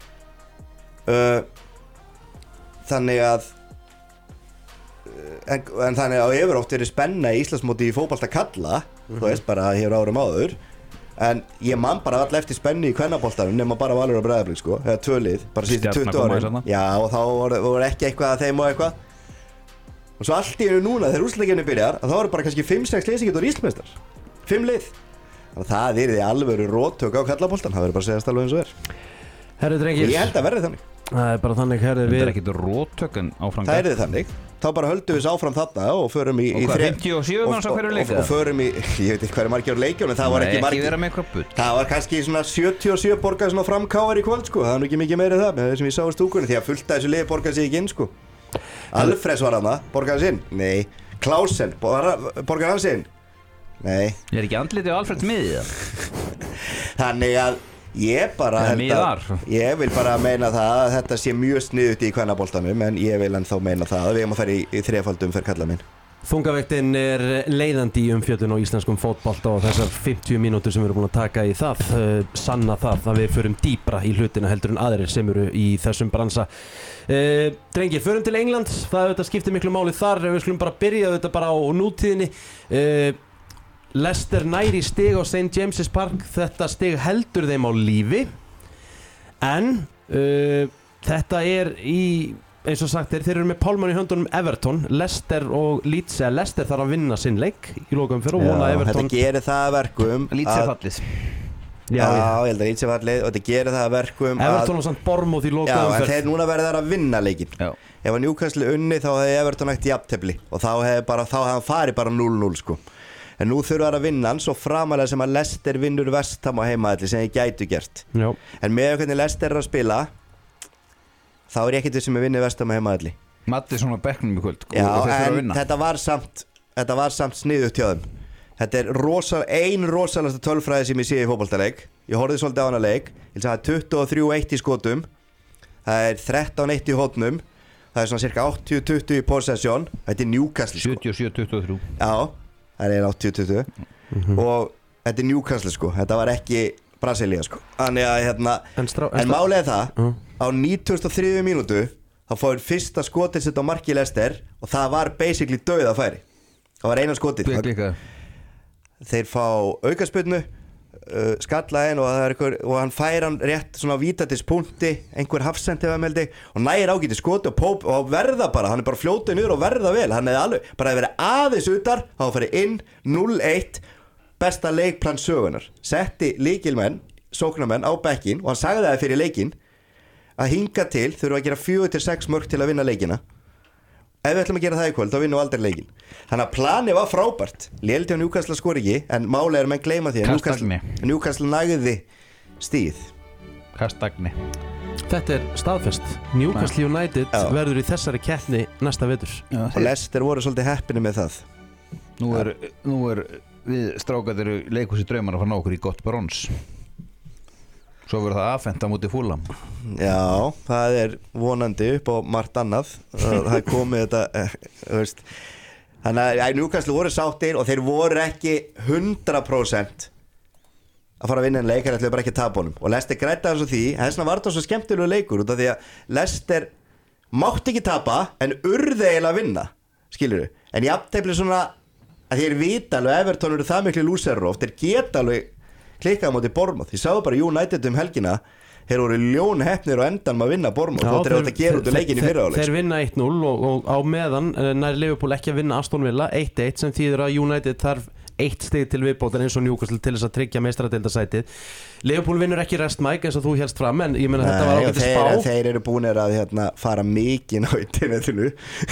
Speaker 2: þannig að en þannig að hefur oft verið spenna í Íslandsmóti í fótbolta kalla þú veist bara hefur árum áður en ég man bara all eftir spennu í kvennaboltanum nema bara Valur og Breiðablik sko eða 2 lið, bara síðustu 20 árin já og þá voru ekki eitthvað að þeim og eitthvað og svo allt í einu núna þegar úrslitakeppnin byrjar að þá eru bara kannski 5-6 lið sem getur Íslandsmeistar 5 lið og það yrði alvöru róttök á kallaboltan það verður bara að segja alveg eins og
Speaker 1: Herru drengir
Speaker 2: ég held að verði þannig
Speaker 1: Það er bara þannig, herri,
Speaker 3: Þetta er ekkit róttökun áfram
Speaker 2: Það er þannig. Þá bara höldum við áfram þarna og förum í...
Speaker 3: Og hvað, 57 manns á hverju leik?
Speaker 2: Og förum í... Ég veit ekki hvað margir á leikjunum, það var ekki margir...
Speaker 3: Ekki vera með eitthvað bull.
Speaker 2: Það var kannski svona 77 borgar svona framkáar í kvöld, sko. Það var nú ekki mikið meiri það, með það sem ég sá í stúkunni. Því að fullt af þessu liði borgar sig ekki inn, sko. Alfreds var hana, borgar hans inn? Nei. Klausen, borgar hans inn? Nei.
Speaker 3: Ég er ekki andlitið á Alfreds miðið það.
Speaker 2: Þannig að ég bara ég vil bara meina það að þetta sé mjög sniðut í kvennaboltanum en ég vil ennþá meina það að við erum að fara í þrefaldum fyrir kalla minn
Speaker 1: Þungavektin er leiðandi í umfjöllun á íslenskum fótbolta og þessar 50 mínútur sem við erum búin að taka í það sanna það að við förum dýpra í hlutina heldur en aðrir sem eru í þessum bransa Drengir, förum til England það auðvitað skiptir miklu máli þar við skulum bara byrja auðvitað bara á nútíðinni Leicester næri stig á St. James's Park þetta stig heldur þeim á lífi en þetta er í eins og sagt þeir eru með pálmann í höndunum Everton Leicester og Leeds Leicester þarf að vinna sinn leik í lokum fyrir og vona Everton
Speaker 2: þetta gerir það að verkum
Speaker 3: Leeds fallið
Speaker 2: Já, ég held að Leeds fallið og þetta gerir það að verkum
Speaker 1: Everton og samt Bournemouth í lokum
Speaker 2: Já, en þeir núna verða að vinna leikinn ef að Newcastle unni þá hefði Everton ekkert jafntefli og þá hefði hann farið bara 0-0 sko En nú þurfa að vinna hann svo framalega sem að Leicester vinnur West Ham á heimavelli sem ég gætu gert. Já. En með hvernig Leicester er að spila þá er ég ekkert sem að vinna West Ham á heimavelli.
Speaker 3: Matti svona bekknum í kvöld.
Speaker 2: Já, en þetta var samt sniðugt hjá þeim. Þetta er rosalasta tölfræði sem ég sé í fótboltaleik. Ég horfði svolítið á hana leik. Ég vil segja 23-1 í skotum. Það er 13-1 í hótnum. Það er svona cirka 80-20 í possession. Þetta er Newcastle sko.
Speaker 3: 77-23.
Speaker 2: Já. Það er 80-20 og þetta er Newcastle sko þetta var ekki Brasilia sko þannig að en málið er það á 93. mínútu þá fór fyrsta skotið sitt á marki Leicester og það var basically dauðafæri það var eina skotið þeir fá aukaspyrnu skalla einn og hann fær hann rétt svona vítatilspunkti einhver hafsendi og nægir ágæti skoti og Pope og verða bara hann er bara fljótið niður og verða vel hann hefði alveg bara verið aðeins utar þá farið inn 0-1 besta leikplan sögunar setti lykilmenn, sóknarmenn á bekkinn og hann sagði það fyrir leikinn að hinga til þurfa að gera 4-6 mörk til að vinna leikina ef við ætlum að gera það í kvöld þá vinnum við aldrei leikinn þannig að planið var frábært léldi á Newcastle skor ekki en málega er menn gleyma því að Newcastle nægði stíð
Speaker 3: Kastagni
Speaker 1: Þetta er staðfest Newcastle United verður í þessari keppni næsta vetur
Speaker 2: og Leicester voru svolítið heppinni með það
Speaker 3: Nú er við strákaður leikhúsi draumar að fara ná okkur í gott brons Svo verður það afhent á móti Fulham
Speaker 2: Já, það er vonandi upp á margt annað það er komið þetta veist. Þannig að Newcastle voru sáttir og þeir voru ekki 100% að fara að vinna en leik þeir ætluðu bara ekki að tapa honum og Leicester græddi hans á því þessna var það svo skemmtilegu leikur út af því að Leicester mátti ekki tapa en urði eiginlega að vinna skilurðu, en jafntefli svona að þeir vita alveg Everton eru það miklu lúserar oft þeir geta alveg klikkað á móti Bournemouth ég sáðu bara United helgina þeir voru ljónheppnir og endan með að vinna Bournemouth og þeir átt að gera út úr leikin í fyrra áleik
Speaker 1: þeir vinna 1-0 og á meðan nær Liverpool ekki að vinna Aston Villa 1-1 sem þýðir að United þarf 1 stig til viðbótar eins og Newcastle til þess að tryggja meistaradeildarsætið Liverpool vinnur ekki restmæk eins og þú helst fram en ég meina þetta var ágætis spá
Speaker 2: þeir eru búinir að fara mikinn á internetinu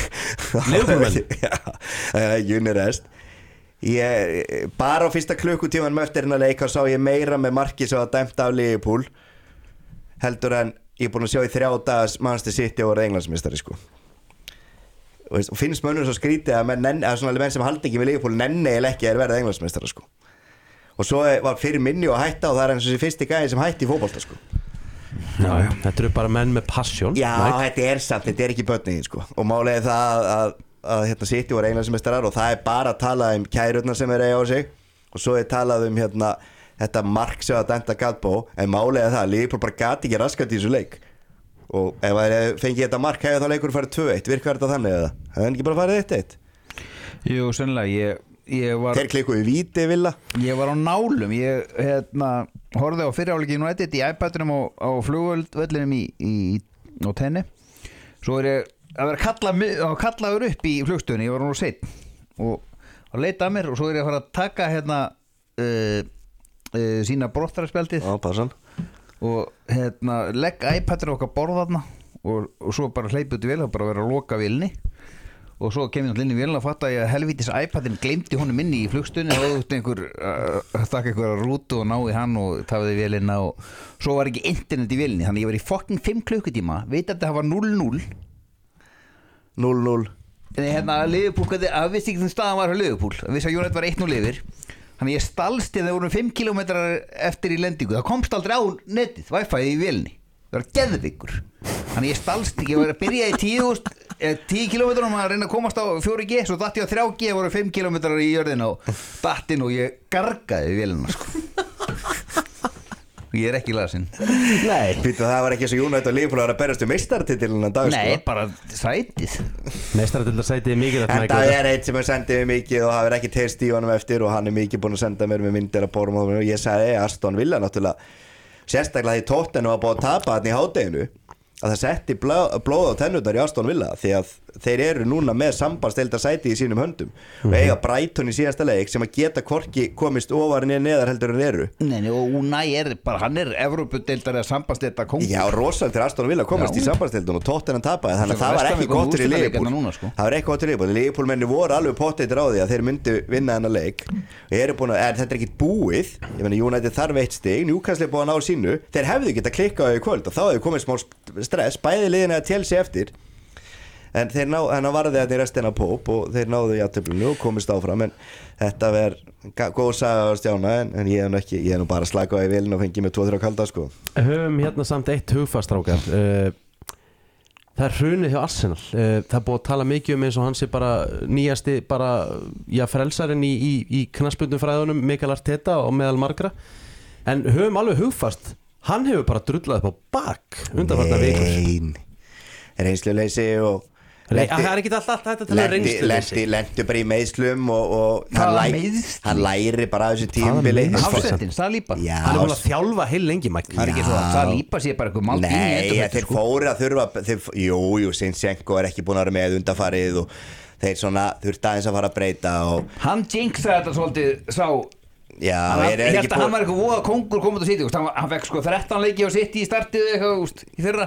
Speaker 1: Liverpool
Speaker 2: Unirest bara á fyrsta klukkutíman eftir hennar leik sá ég meira með marki sem var dæmt af Liverpool heldur en ég er búin að sjá í 3 dagas Manchester City og verða Englandsmeistari sko og finnst mönnum svo skrítið að menn sem haldi ekki með Liverpool nenni eða ekki verða Englandsmeistari sko og svo var fyrir minni og hætta og það er eins og þessi fyrsti gæði sem hætti í fótbolta sko
Speaker 1: Já, þetta eru bara menn með passion
Speaker 2: Já, þetta er samt, þetta er ekki börnið sko og málið það að City var Englandsmeistarar og það er bara að tala kærurnar sem er eiga á sig og svo er talað þetta mark sem að dæmta Gadbo en málega það, Liverpool bara gati ekki raskat í þessu leik og ef það fengi þetta mark hefði þá leikur farið 2-1 virkar þetta þannig eða? Það hefði ekki bara farið 1-1
Speaker 3: Jú, sennilega, ég var
Speaker 2: Þeir klikkuðu víti, Villa
Speaker 3: Ég var á nálum, ég horfði á fyriráleiki United í iPadunum á flugvöldvellinum á Tenni Svo er ég að vera kallaður upp í flugstöðunni ég var nú seinn og að leita að mér og svo er ég að fara að taka sína brottaraspjaldið
Speaker 2: og legg
Speaker 3: iPadur okkar borð þarna og svo bara hleypið út í vél og bara verið að loka vélni og svo kemur hann inn í vélina og fatta ég að helvítis iPadin gleymdi honum inni í flugstunni og þótti stakk einhver rútu og náði hann og tafiði vélina og svo var ekki internet í vélinni þannig ég var í fucking 5 klukkutíma veit að það var 0-0 en Liverpool að vissi ekki þann staðan var á Liverpool að vissi að United var 1-0 yfir þannig ég stalst þegar vorum 5 kilometrar eftir í lendingu það komst aldrei á netið, wifi í vélinni það var geðvikur þannig ég stalst ekki, ég var að byrja í 10 kilometrum að reyna að komast á 4G svo datt ég á 3G, voru 5 kilometrar í jörðina og dattinn og ég gargaði vélina sko ég ekki lasinn
Speaker 2: Nei, býttu það var ekki eins og United og Liverpool að berast meistaratitilinn en dag sko
Speaker 3: Nei, bara sætið
Speaker 1: Meistaratillarsætið mikið
Speaker 2: En það eitt sem sendið mér mikið og það er ekki test í honum eftir og hann mikið búin að senda mér með myndir að Bournemouth og ég sagði Aston Villa náttúrulega sérstaklega því Tottenham var búin að tapa hann í hádeginu að það setti blóð á tennurnar í Aston Villa því að þeir eru núna með sambandsdeildar sæti í sínum höndum og eiga Brighton í síðasta leik sem að geta hvorki komist ofar niður neðar heldur en eru
Speaker 3: Nei, og Unai hann er Evrópudeildar eða sambandsdeildar kongur
Speaker 2: Já, rosalega til Aston Villa komast í sambandsdeildun og Tottenham tapaði þannig að það var ekki gott fyrir Liverpool það var ekki gott fyrir Liverpool Liverpool menni voru alveg pottþéttir á því að þeir myndu vinna þennan leik og eru búin að þetta er ekki búið ég meina United þarf 1 stig Newcastle er búin að ná sínu þeir hefðu getað klikkað í kvöld og þá hefðu komið smá stress bæði liðin að Chelsea eftir en þeir varði að þeir restina Pope og þeir náðu í jafnteflinu og komist áfram en þetta verð góð saga á Stjána en ég er nú bara slakað í vélina og fengið með 2-3 kalda sko
Speaker 1: Höfum hérna samt eitt hugfastrákar það er hrunið hjá Arsenal það er búið að tala mikið eins og hann sé bara nýjasti frelsarinn í knattspyrnufræðunum Mikael Arteta og meðal margra en höfum alveg hugfast hann hefur bara drullað upp á bak undanfarnar vikur
Speaker 2: reynsluleysi og
Speaker 1: það er ekki alltaf þetta til að reynsluleysi
Speaker 2: lentu bara í meiðslum og hann læri bara að þessu tímabili
Speaker 3: Hafsettin, Saliba
Speaker 1: hann er búin að þjálfa heil lengi Mike
Speaker 3: það er ekki svo að Saliba sé bara eitthvað mál
Speaker 2: Nei, þeir fóru að þurfa jú, Sinchenko er ekki búin að vera með undanfarið og þeir svona þurft aðeins að fara að breyta og
Speaker 3: hann jinxaði þetta svolítið sá
Speaker 2: Já,
Speaker 3: ég held að hann var eitthvað voða kongur komið á City hann fekk sko 13 leiki á City í startið eitthvað í fyrra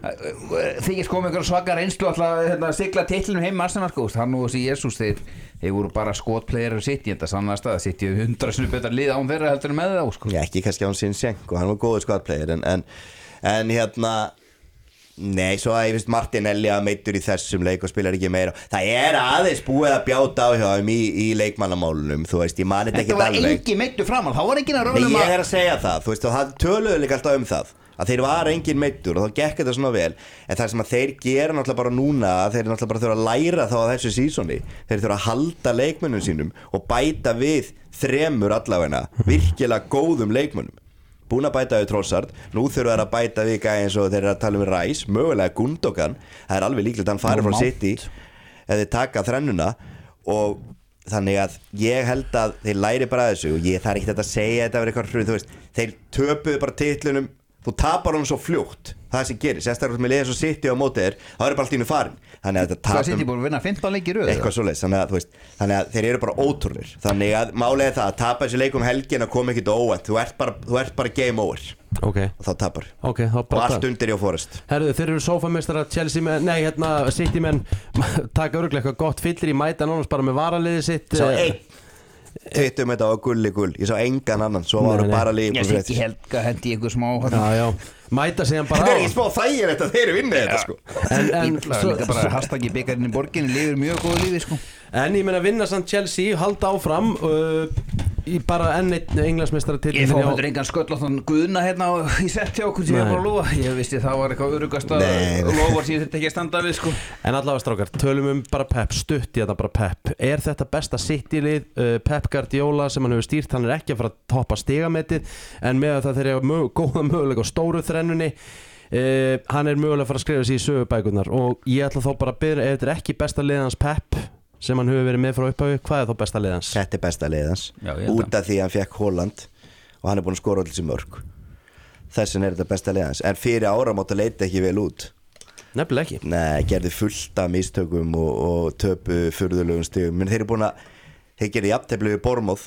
Speaker 3: þykist komið eitthvað svaka reynslu alltaf sigla titlinum heim Arsenal hann og þessi Jesus þeir voru bara skotplayers á City þetta sannast að City 100 sinni betra lið án þeirra heldur en með þá sko.
Speaker 2: Já, ekki kannski án Sinchenko hann var góður skotplayer en hérna Nei, svo að ég finnst Martinelli að meittur í þessum leik og spilar ekki meira það er aðeins búið að bjáta á hjá þeim í leikmannamálunum þú veist, ég mani þetta ekki alveg
Speaker 3: Þetta var engin meittur framan, þá var engin að
Speaker 2: Nei, ég er að segja það, þú veist, og það töluðu líka alltaf það að þeir var engin meittur og þá gekk þetta svona vel en það sem að þeir gera náttúrulega bara núna þeir náttúrulega bara þurfa að læra þá á þessu sísoni þeir þurfa að halda leikmönnum sínum og bæta við 3 allavegna virkilega góðum leikmönnum búin að bæta við Trossard nú þurfa þeir að bæta við gæði eins og þeir eru að tala um Rice mögulega Gundogan það er alveg líklegt að hann fari frá City ef þeir taka þrennuna og þannig að ég held að þeir læri bara þessu og það er ekkert að segja þetta verið eitthvað þú veist þeir töpuðu bara titlunum þú tapar hann svo fljótt það sem gerir sérstaklega með liðið svo City á móti þér þá er bara allt í einu farin þannig að þetta
Speaker 3: tapum City búin að vinna 15 leiki í röð
Speaker 2: eitthvað svoleiðis þannig að þeir eru bara ótrúlir þannig að málið er það að tapa þessu leikum helgin að koma ekkert óvænt þú ert bara game over og þá tapar og allt undir í á Forest
Speaker 1: Herðu, þeir eru sófameistara Chelsea menn City menn taka örugglega eitthvað gott fyllir í mæta nánast bara með varaliðið sitt
Speaker 2: Tvittum þetta á gull ég sá engan annan svo var það bara líf
Speaker 3: ég hendi einhver smá
Speaker 1: mæta sig hann bara
Speaker 2: það er ekki smá þægir þetta þeir eru vinnið þetta sko
Speaker 3: en líka bara hashtag í byggarinn í borginni lifir mjög góðu lífi sko
Speaker 1: en ég meina vinna samt Chelsea halda áfram í bara enn einn englandsmeistaratitil
Speaker 3: ég fóð hendur engan sköllóttan Guðna hérna í sett hjá okkur sem ég var að lofa ég vissi það var eitthvað örugast að lofa sem ég þetta ekki að standa við sko
Speaker 1: en allavega strákar, tölum bara Pep stutt í þetta bara Pep er þetta besta City-lið Pep Guardiola sem hann hefur stýrt hann er ekki að fara að toppa stigametið en með það þeir eru góða möguleika á stóru þrennunni hann er mögulega að fara að skrifa sig í sögubækurnar og ég ætla þá bara að byrja ef þetta er ekki besta liðans Pep sem hann hefur verið með frá upphafi, hvað er þá besta liðans?
Speaker 2: Þetta er besta liðans, út af því hann fekk Holland og hann er búin að skora alls í mörg þessin er þetta besta liðans en fyrir áramót leita ekki vel út
Speaker 1: nefnilega ekki
Speaker 2: Nei, gerði fullt af mistökum og töpu furðulegum stigum menn þeir eru búin að þeir gerði jafntefli við Bournemouth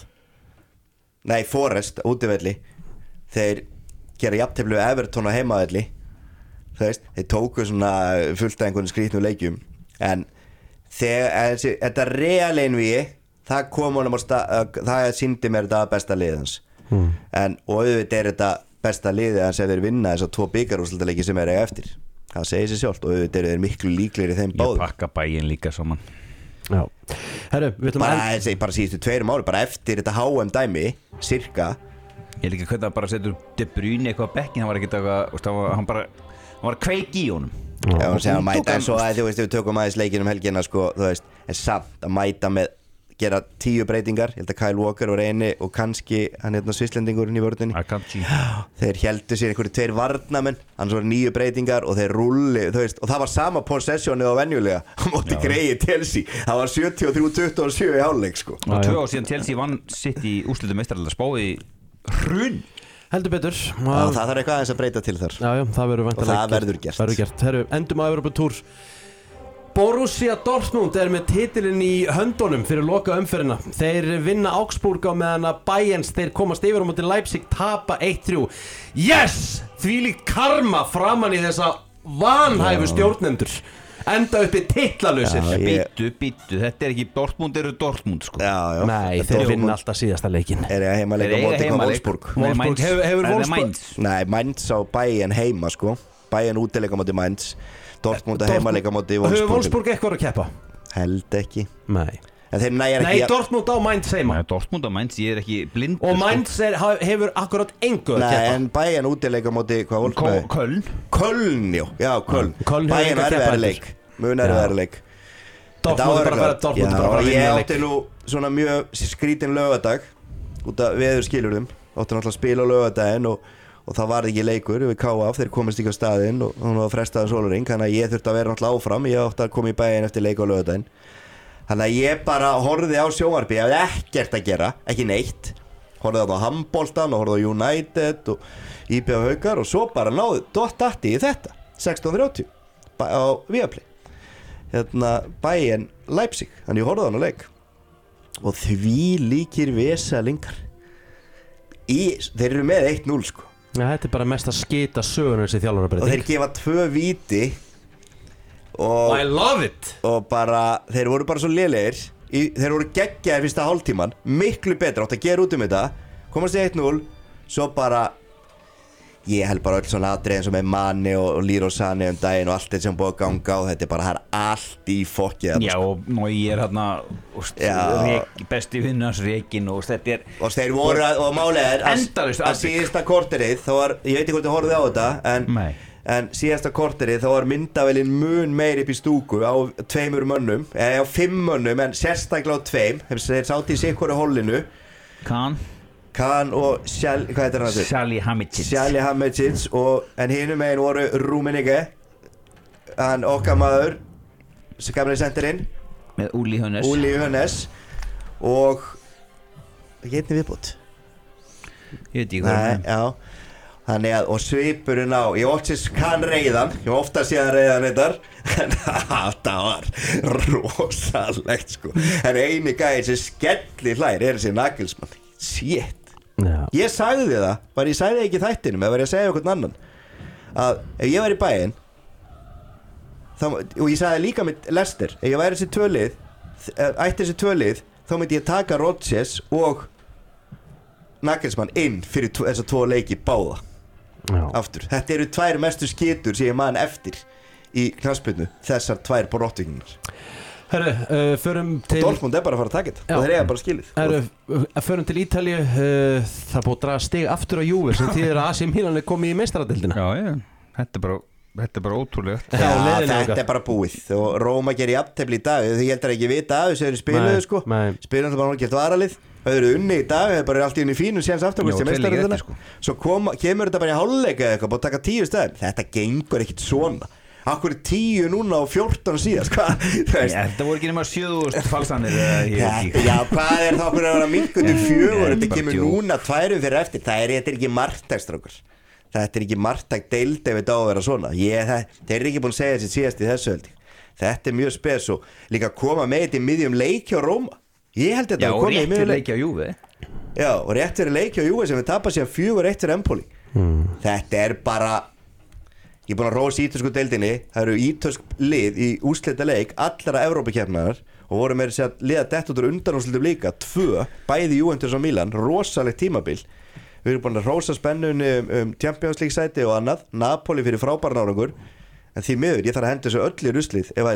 Speaker 2: Forest, útivelli þeir gerði jafntefli við Everton á heimavelli þeir tóku svona fullt af einhvern skrýtnum leikjum en þegar þetta real einvíi það kom honum á það sýndi mér þetta besta liðið hans en og auðvitað þetta besta liðið hans ef þeir vinna þess að 2 bikarúrslitaleiki sem eiga eftir það segir sér sjálft og auðvitað þeir miklu líklegir í þeim báðum
Speaker 3: ég pakka bæinn líka saman
Speaker 1: já, herru, við ætlum
Speaker 2: bara síðustu 2 ári bara eftir þetta HM dæmi cirka
Speaker 3: ég líka hvernig að bara setur De Bruyne eitthvað á bekkin hann var ekkert eitthvað hann var kveik í honum
Speaker 2: já, og sér að mæta eins og að þú veist við tökum aðeins leikinn helgina sko, þú veist, en samt að mæta með gera 10 breytingar, ég held að Kyle Walker var eini og kannski hann svislendingurinn í vörðinni þeir heldu sér einhverju 2 varnamenn hann svo var 9 breytingar og þeir rulli þú veist, og það var sama possessionið á venjulega á móti greiði Chelsea það var 73-27 í hálfleik sko.
Speaker 3: og 2 ár síðan Chelsea vann sitt í úrslitum meistaralda spáði hrun
Speaker 1: heldur betur
Speaker 2: það þarf eitthvað aðeins að breyta til þar
Speaker 1: já, það verður
Speaker 2: og það verður gert
Speaker 1: herru, endum að Evropatúr Borussia Dortmund með titilinn í höndunum fyrir loka umferðina þeir vinna Augsburg á meðan að Bayerns þeir komast yfir á móti Leipzig tapa 1-3 yes, þvílíkt karma framan í þessa vanhæfu stjórnendur enda uppi titlalösir
Speaker 3: Býttu, þetta ekki Dortmund eru Dortmund sko
Speaker 2: já.
Speaker 1: Nei, þeir vinna alltaf síðasta leikin
Speaker 2: er það heimaleik á móti Wolfsburg
Speaker 1: hefur Wolfsburg
Speaker 2: nei, Mainz á Bayern heima sko Bayern útileik á móti Mainz Dortmund að heimaleika móti Wolfsburg
Speaker 1: hefur Wolfsburg eitthvað að keppa?
Speaker 2: held ekki
Speaker 1: nei
Speaker 2: en þeir nægir ekki
Speaker 1: Dortmund á Mainz heima
Speaker 3: Dortmund á Mainz, ég er ekki blind
Speaker 1: og Mainz hefur akkurat engu að keppa
Speaker 2: en Bayern útileika móti
Speaker 3: Köln
Speaker 2: Bayern er leik mun er leik
Speaker 1: Dortmund er bara að
Speaker 2: ég átti nú svona mjög skrítin laugardag út af veður skilurðum átti náttúrulega að spila á laugardaginn og það var ekki leikur við KF, þeir komast ekki á staðinn og hún var frestaði sólarhring, þannig að ég þurfti að vera náttúrulega áfram, ég átti að koma í bæinn eftir leik á laugardaginn þannig að ég bara horfði á sjónvarpi, ég hafði ekkert að gera, ekki neitt horfði á handboltan og horfði á United og IBF Haukar og svo bara náði datti í þetta 16:30 á Viaplay bæinn Leipzig, þannig ég horfði á hann á leik og því líkir vesalingar þeir eru með 1-0 sko
Speaker 1: ja, þetta er bara mest að skita sögunar þessi þjálfarabreiting
Speaker 2: og þeir gefa 2 víti og
Speaker 1: I love it
Speaker 2: og bara, þeir voru bara svo lélegir þeir voru geggjaðir fyrsta hálftíman miklu betra, átt að gera út þetta komast í 1-0, svo bara ég held bara öll svona atriði eins og með Mane og Leroy Sané daginn og allt þetta sem búið að ganga og þetta er bara, það er allt í fokkið
Speaker 3: já og ég er hérna besti vinnars Rekin og þetta er
Speaker 2: og þeir voru og málið er að síðasta korterið þá var, ég veit ekki hvort þið horfið á þetta en síðasta korterið þá var myndavélin mun meir upp í stúku á 2 mönnum eða á 5 mönnum en sérstaklega á 2 þeir sátt í sig hverju hollinu Kahn og hvað heitir hann þetta? Sjali Hamicic en hinum megin voru Rummenigge hann okkar maður sem gamlega sendirinn
Speaker 3: með Uli Hönes
Speaker 2: og ekki einnig viðbútt
Speaker 3: ég veit ekki hvað
Speaker 2: þannig að og svipurinn á ég ótti Kahn reiðan ég ofta síðan reiðan þetta en þetta var rosalegt sko en eini gæði sem skelli hlær þessi Nagelsmann shit ég sagði það ég sagði ekki þættinum eða var ég að segja okkur annan að ef ég var í bæinn og ég sagði líka með Leicester ef ég væri þessi 2 lið þá myndi ég taka Rodgers og Nagelsmann inn fyrir þessa 2 leiki báða aftur, þetta eru 2 mestu skitur sem ég man eftir í knattspyrnu þessar 2 borottingunar
Speaker 1: herru, förum til
Speaker 2: og Dortmund er bara að fara að taka þetta og þeir eiga bara skilið
Speaker 1: herru, förum til Ítalíu það er búið að draga stig aftur á Juve sem þýðir að AC Milan er komið í meistaradeildina
Speaker 3: þetta er bara ótrúlegt
Speaker 2: þetta er bara búið og Róma gerir jafntefli í dag því ég heldur ekki vita af þessu spiluðu sko spilum það bara hann gert varalið öðru unni í dag, það er bara allt í unni fínu séns afturkvæmst í meistaradeildina svo kemur þetta bara í hálfleika eitthvað búið að taka 10 stæðin þetta gengur ekkit svona Akkur 10 núna og 14 síðast
Speaker 3: þetta voru ekki nema 7.000 falsanir
Speaker 2: já, hvað er það okkur að vera minkuð til 4 þetta kemur núna 2 fyrir eftir þetta er ekki marktækstrákar þetta er ekki marktæk deild ef þetta á að vera svona þeir eru ekki búin að segja þessi síðast í þessu held þetta er mjög spes og líka koma með þetta í miðjum leiki á Róma ég held þetta að koma í miðjum leiki
Speaker 3: á Juve
Speaker 2: og rétt fyrir leiki á Juve sem við tapast síðan 4-1 fyrir Empoli þetta er bara Ég er búin að rósa ítölsku deildinni. Það eru ítölsk lið í úrslita leik allra Evrópukeppnarinnar og voru með að liða dett út úr undanúrslitum líka 2, bæði Juventus og Milan, rosalegt tímabil. Við erum búin að rósa spennunni Champions League sæti og annað, Napoli fyrir frábæran árangur, en því miður, ég þarf að henda þessu öll í ruslið ef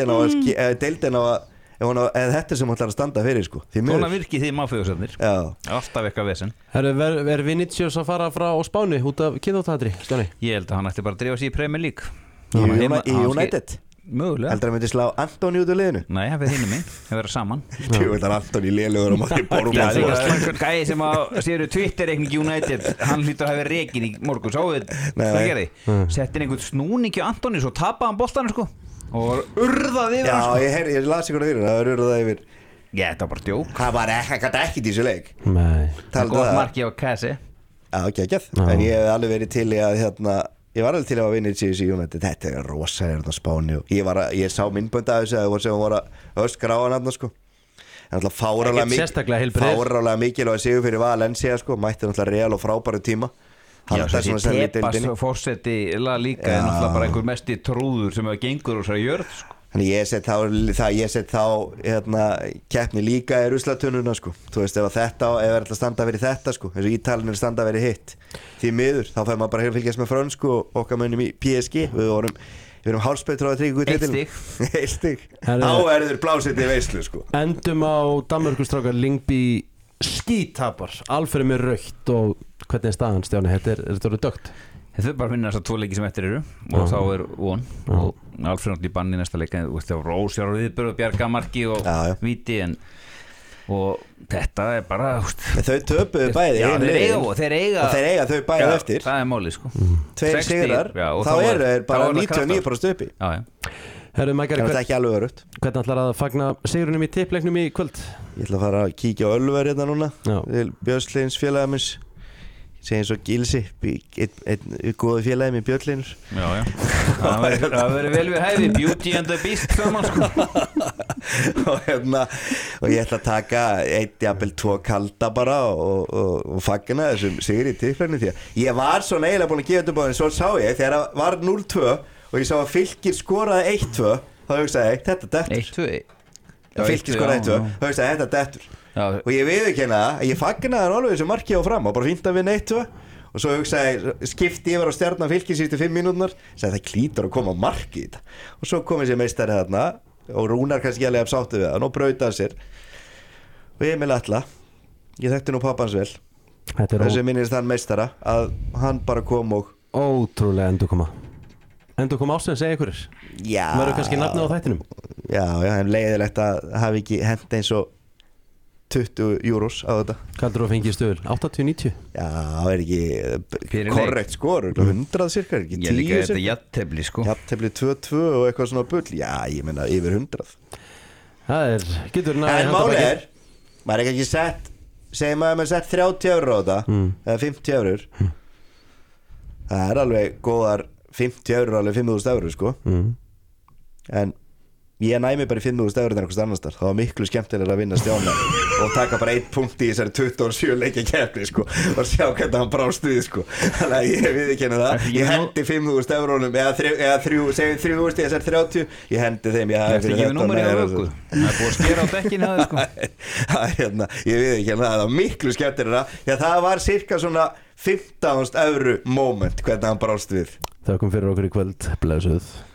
Speaker 2: þetta sem hann ætlar að standa fyrir sko.
Speaker 3: Svona virkið þið máfjöðsarnir. Alltaf eitthvað vesen.
Speaker 1: Er Vinicius að fara frá Spáni út af kynþáttahatri, Stjáni?
Speaker 3: Ég held að hann ætti bara að drífa sig í Premier League.
Speaker 2: Í United?
Speaker 3: Mögulega.
Speaker 2: Heldur að myndi slá Antoni út úr liðinu?
Speaker 3: Nei, hann fyrir hinum minn, það verður saman.
Speaker 2: Þú veit að Antoni lélugur á móti Bournemouth.
Speaker 3: Einhvern gæi sem séu Twitter-reikning United, hann hlýtur að hafa rekin í morgun, sáuð það gerði. Settin einhvern snúning í Antoni, svo tapaði hann boltanum sko og urðaði yfir hann sko.
Speaker 2: Já, ég las ykkur á því, það var urðaði yfir.
Speaker 3: Já, þetta var bara djók.
Speaker 2: Það var ekkert í þessu leik.
Speaker 1: Nei.
Speaker 3: Gott marki á Kassi.
Speaker 2: Já, geggjað. En ég hef alveg verið til í að ég var alveg til að vinna í United. Þetta er rosalega Spáni og ég sá myndbönd af þessu að það voru að öskra á hann sko. En alltaf fáralega mikilvæg sigur fyrir Valencia sko. Mætti alltaf Real og frábæru tíma.
Speaker 3: Já, þessi Tepas fórseti líka er náttúrulega bara einhver mesti trúður sem hefur gengur úr þessari jörð sko.
Speaker 2: Þannig ég set þá keppni líka í ruslatununa sko. Þú veist ef er alltaf standa verið þetta sko. Eins og Ítalinn standa verið hitt. Því miður, þá fær maður bara að fylgjast með frönsku og okkar mönnum í PSG. Við erum hálspeitur á að tryggja titilinn. 1 stig. Þá þeir blásið til veislu sko.
Speaker 1: Endum á Danmörkustrákar Lyngby skítapar. Alfreð með rautt og hvernig er staðan, Stjáni? Þetta eru dögt.
Speaker 3: Þetta er bara að finna þessar 2 leiki sem eftir eru og þá er von og Alfreð náttúrulega í banni næsta leik en þú veist það var ósjár viðbörð og bjarga marki og víti og þetta er bara
Speaker 2: þau töpuðu bæði
Speaker 3: þeir eiga
Speaker 2: þau bæði eftir
Speaker 3: það er málið sko
Speaker 2: 2 sigrar þá eru þeir bara 99% uppi
Speaker 1: Herru Mækari,
Speaker 2: það er ekki alveg örugt.
Speaker 1: Hvernig ætlar að fagna sigurunum í tippleiknum í kvöld?
Speaker 2: Ég ætla að fara að kíkja á Ölver hérna núna til Björnsleins félagamiss segja eins og Gilsi einn góði félagi með Björnlinur
Speaker 3: það verður vel við hæfi Beauty and the Beast saman sko
Speaker 2: og ég ætla að taka 1-2 kalda bara og fagna þessum sigur í tippleiknum því að ég var svo eiginlega búin að gefa þetta búin en svo sá ég þegar það var 0-2 og ég sá að Fylkir skoraði 1-2 þá hugsaði ég þetta dettur
Speaker 3: 1-2
Speaker 2: Fylkir skoraði 1-2 þá hugsaði ég þetta dettur og ég viðurkenna að ég fagnaði alveg þessu marki á fram og bara fínt að vinna 1-2 og svo hugsaði skipti yfir á Stjarnan Fylkir síðustu 5 mínúturnar sagði það klítur að koma marki í þetta og svo kom þessi meistari þarna og Rúnar kannski alveg sáttu við það og brautaði sér og Emil Atla ég þekkti nú pappans vel þessu minnist hann meistara að hann bara kom og
Speaker 1: ótrúlega endur koma ásinn segja ykkur verður kannski nafnið á þættinum
Speaker 2: já en leiðilegt að hafi ekki hent eins og 20 euros á þetta
Speaker 1: hvað heldur þú að fengið stöðul? 80-90?
Speaker 2: Já, það er ekki korrekt skor 100 cirka, ekki 10
Speaker 3: ég líka þetta jafntefli sko
Speaker 2: jafntefli 2-2 og eitthvað svona bull já, ég meina yfir 100
Speaker 1: það getur
Speaker 2: en máli maður ekki sett segjum maður sett 30 euro á þetta eða 50 eurur það er alveg góðar 50 euro alveg 5.000 euro sko en ég næmi bara í 5.000 euro en einhvers annars þar það var miklu skemmtilega að vinna Stjána og taka bara 1 punkt í þessari 27 leikja keppni sko og sjá hvernig hann brást við sko þannig að ég viðurkenni það ég hendi 5.000 euronum eða 3.000 í þessari 30 ég hendi þeim
Speaker 3: það er búið að skera á dekkinu sko
Speaker 2: ég viðurkenni það var miklu skemmtilega það var cirka svona 15.000 euro moment hvernig hann brást við
Speaker 1: Þakkum fyrir okkur í kvöld blessuð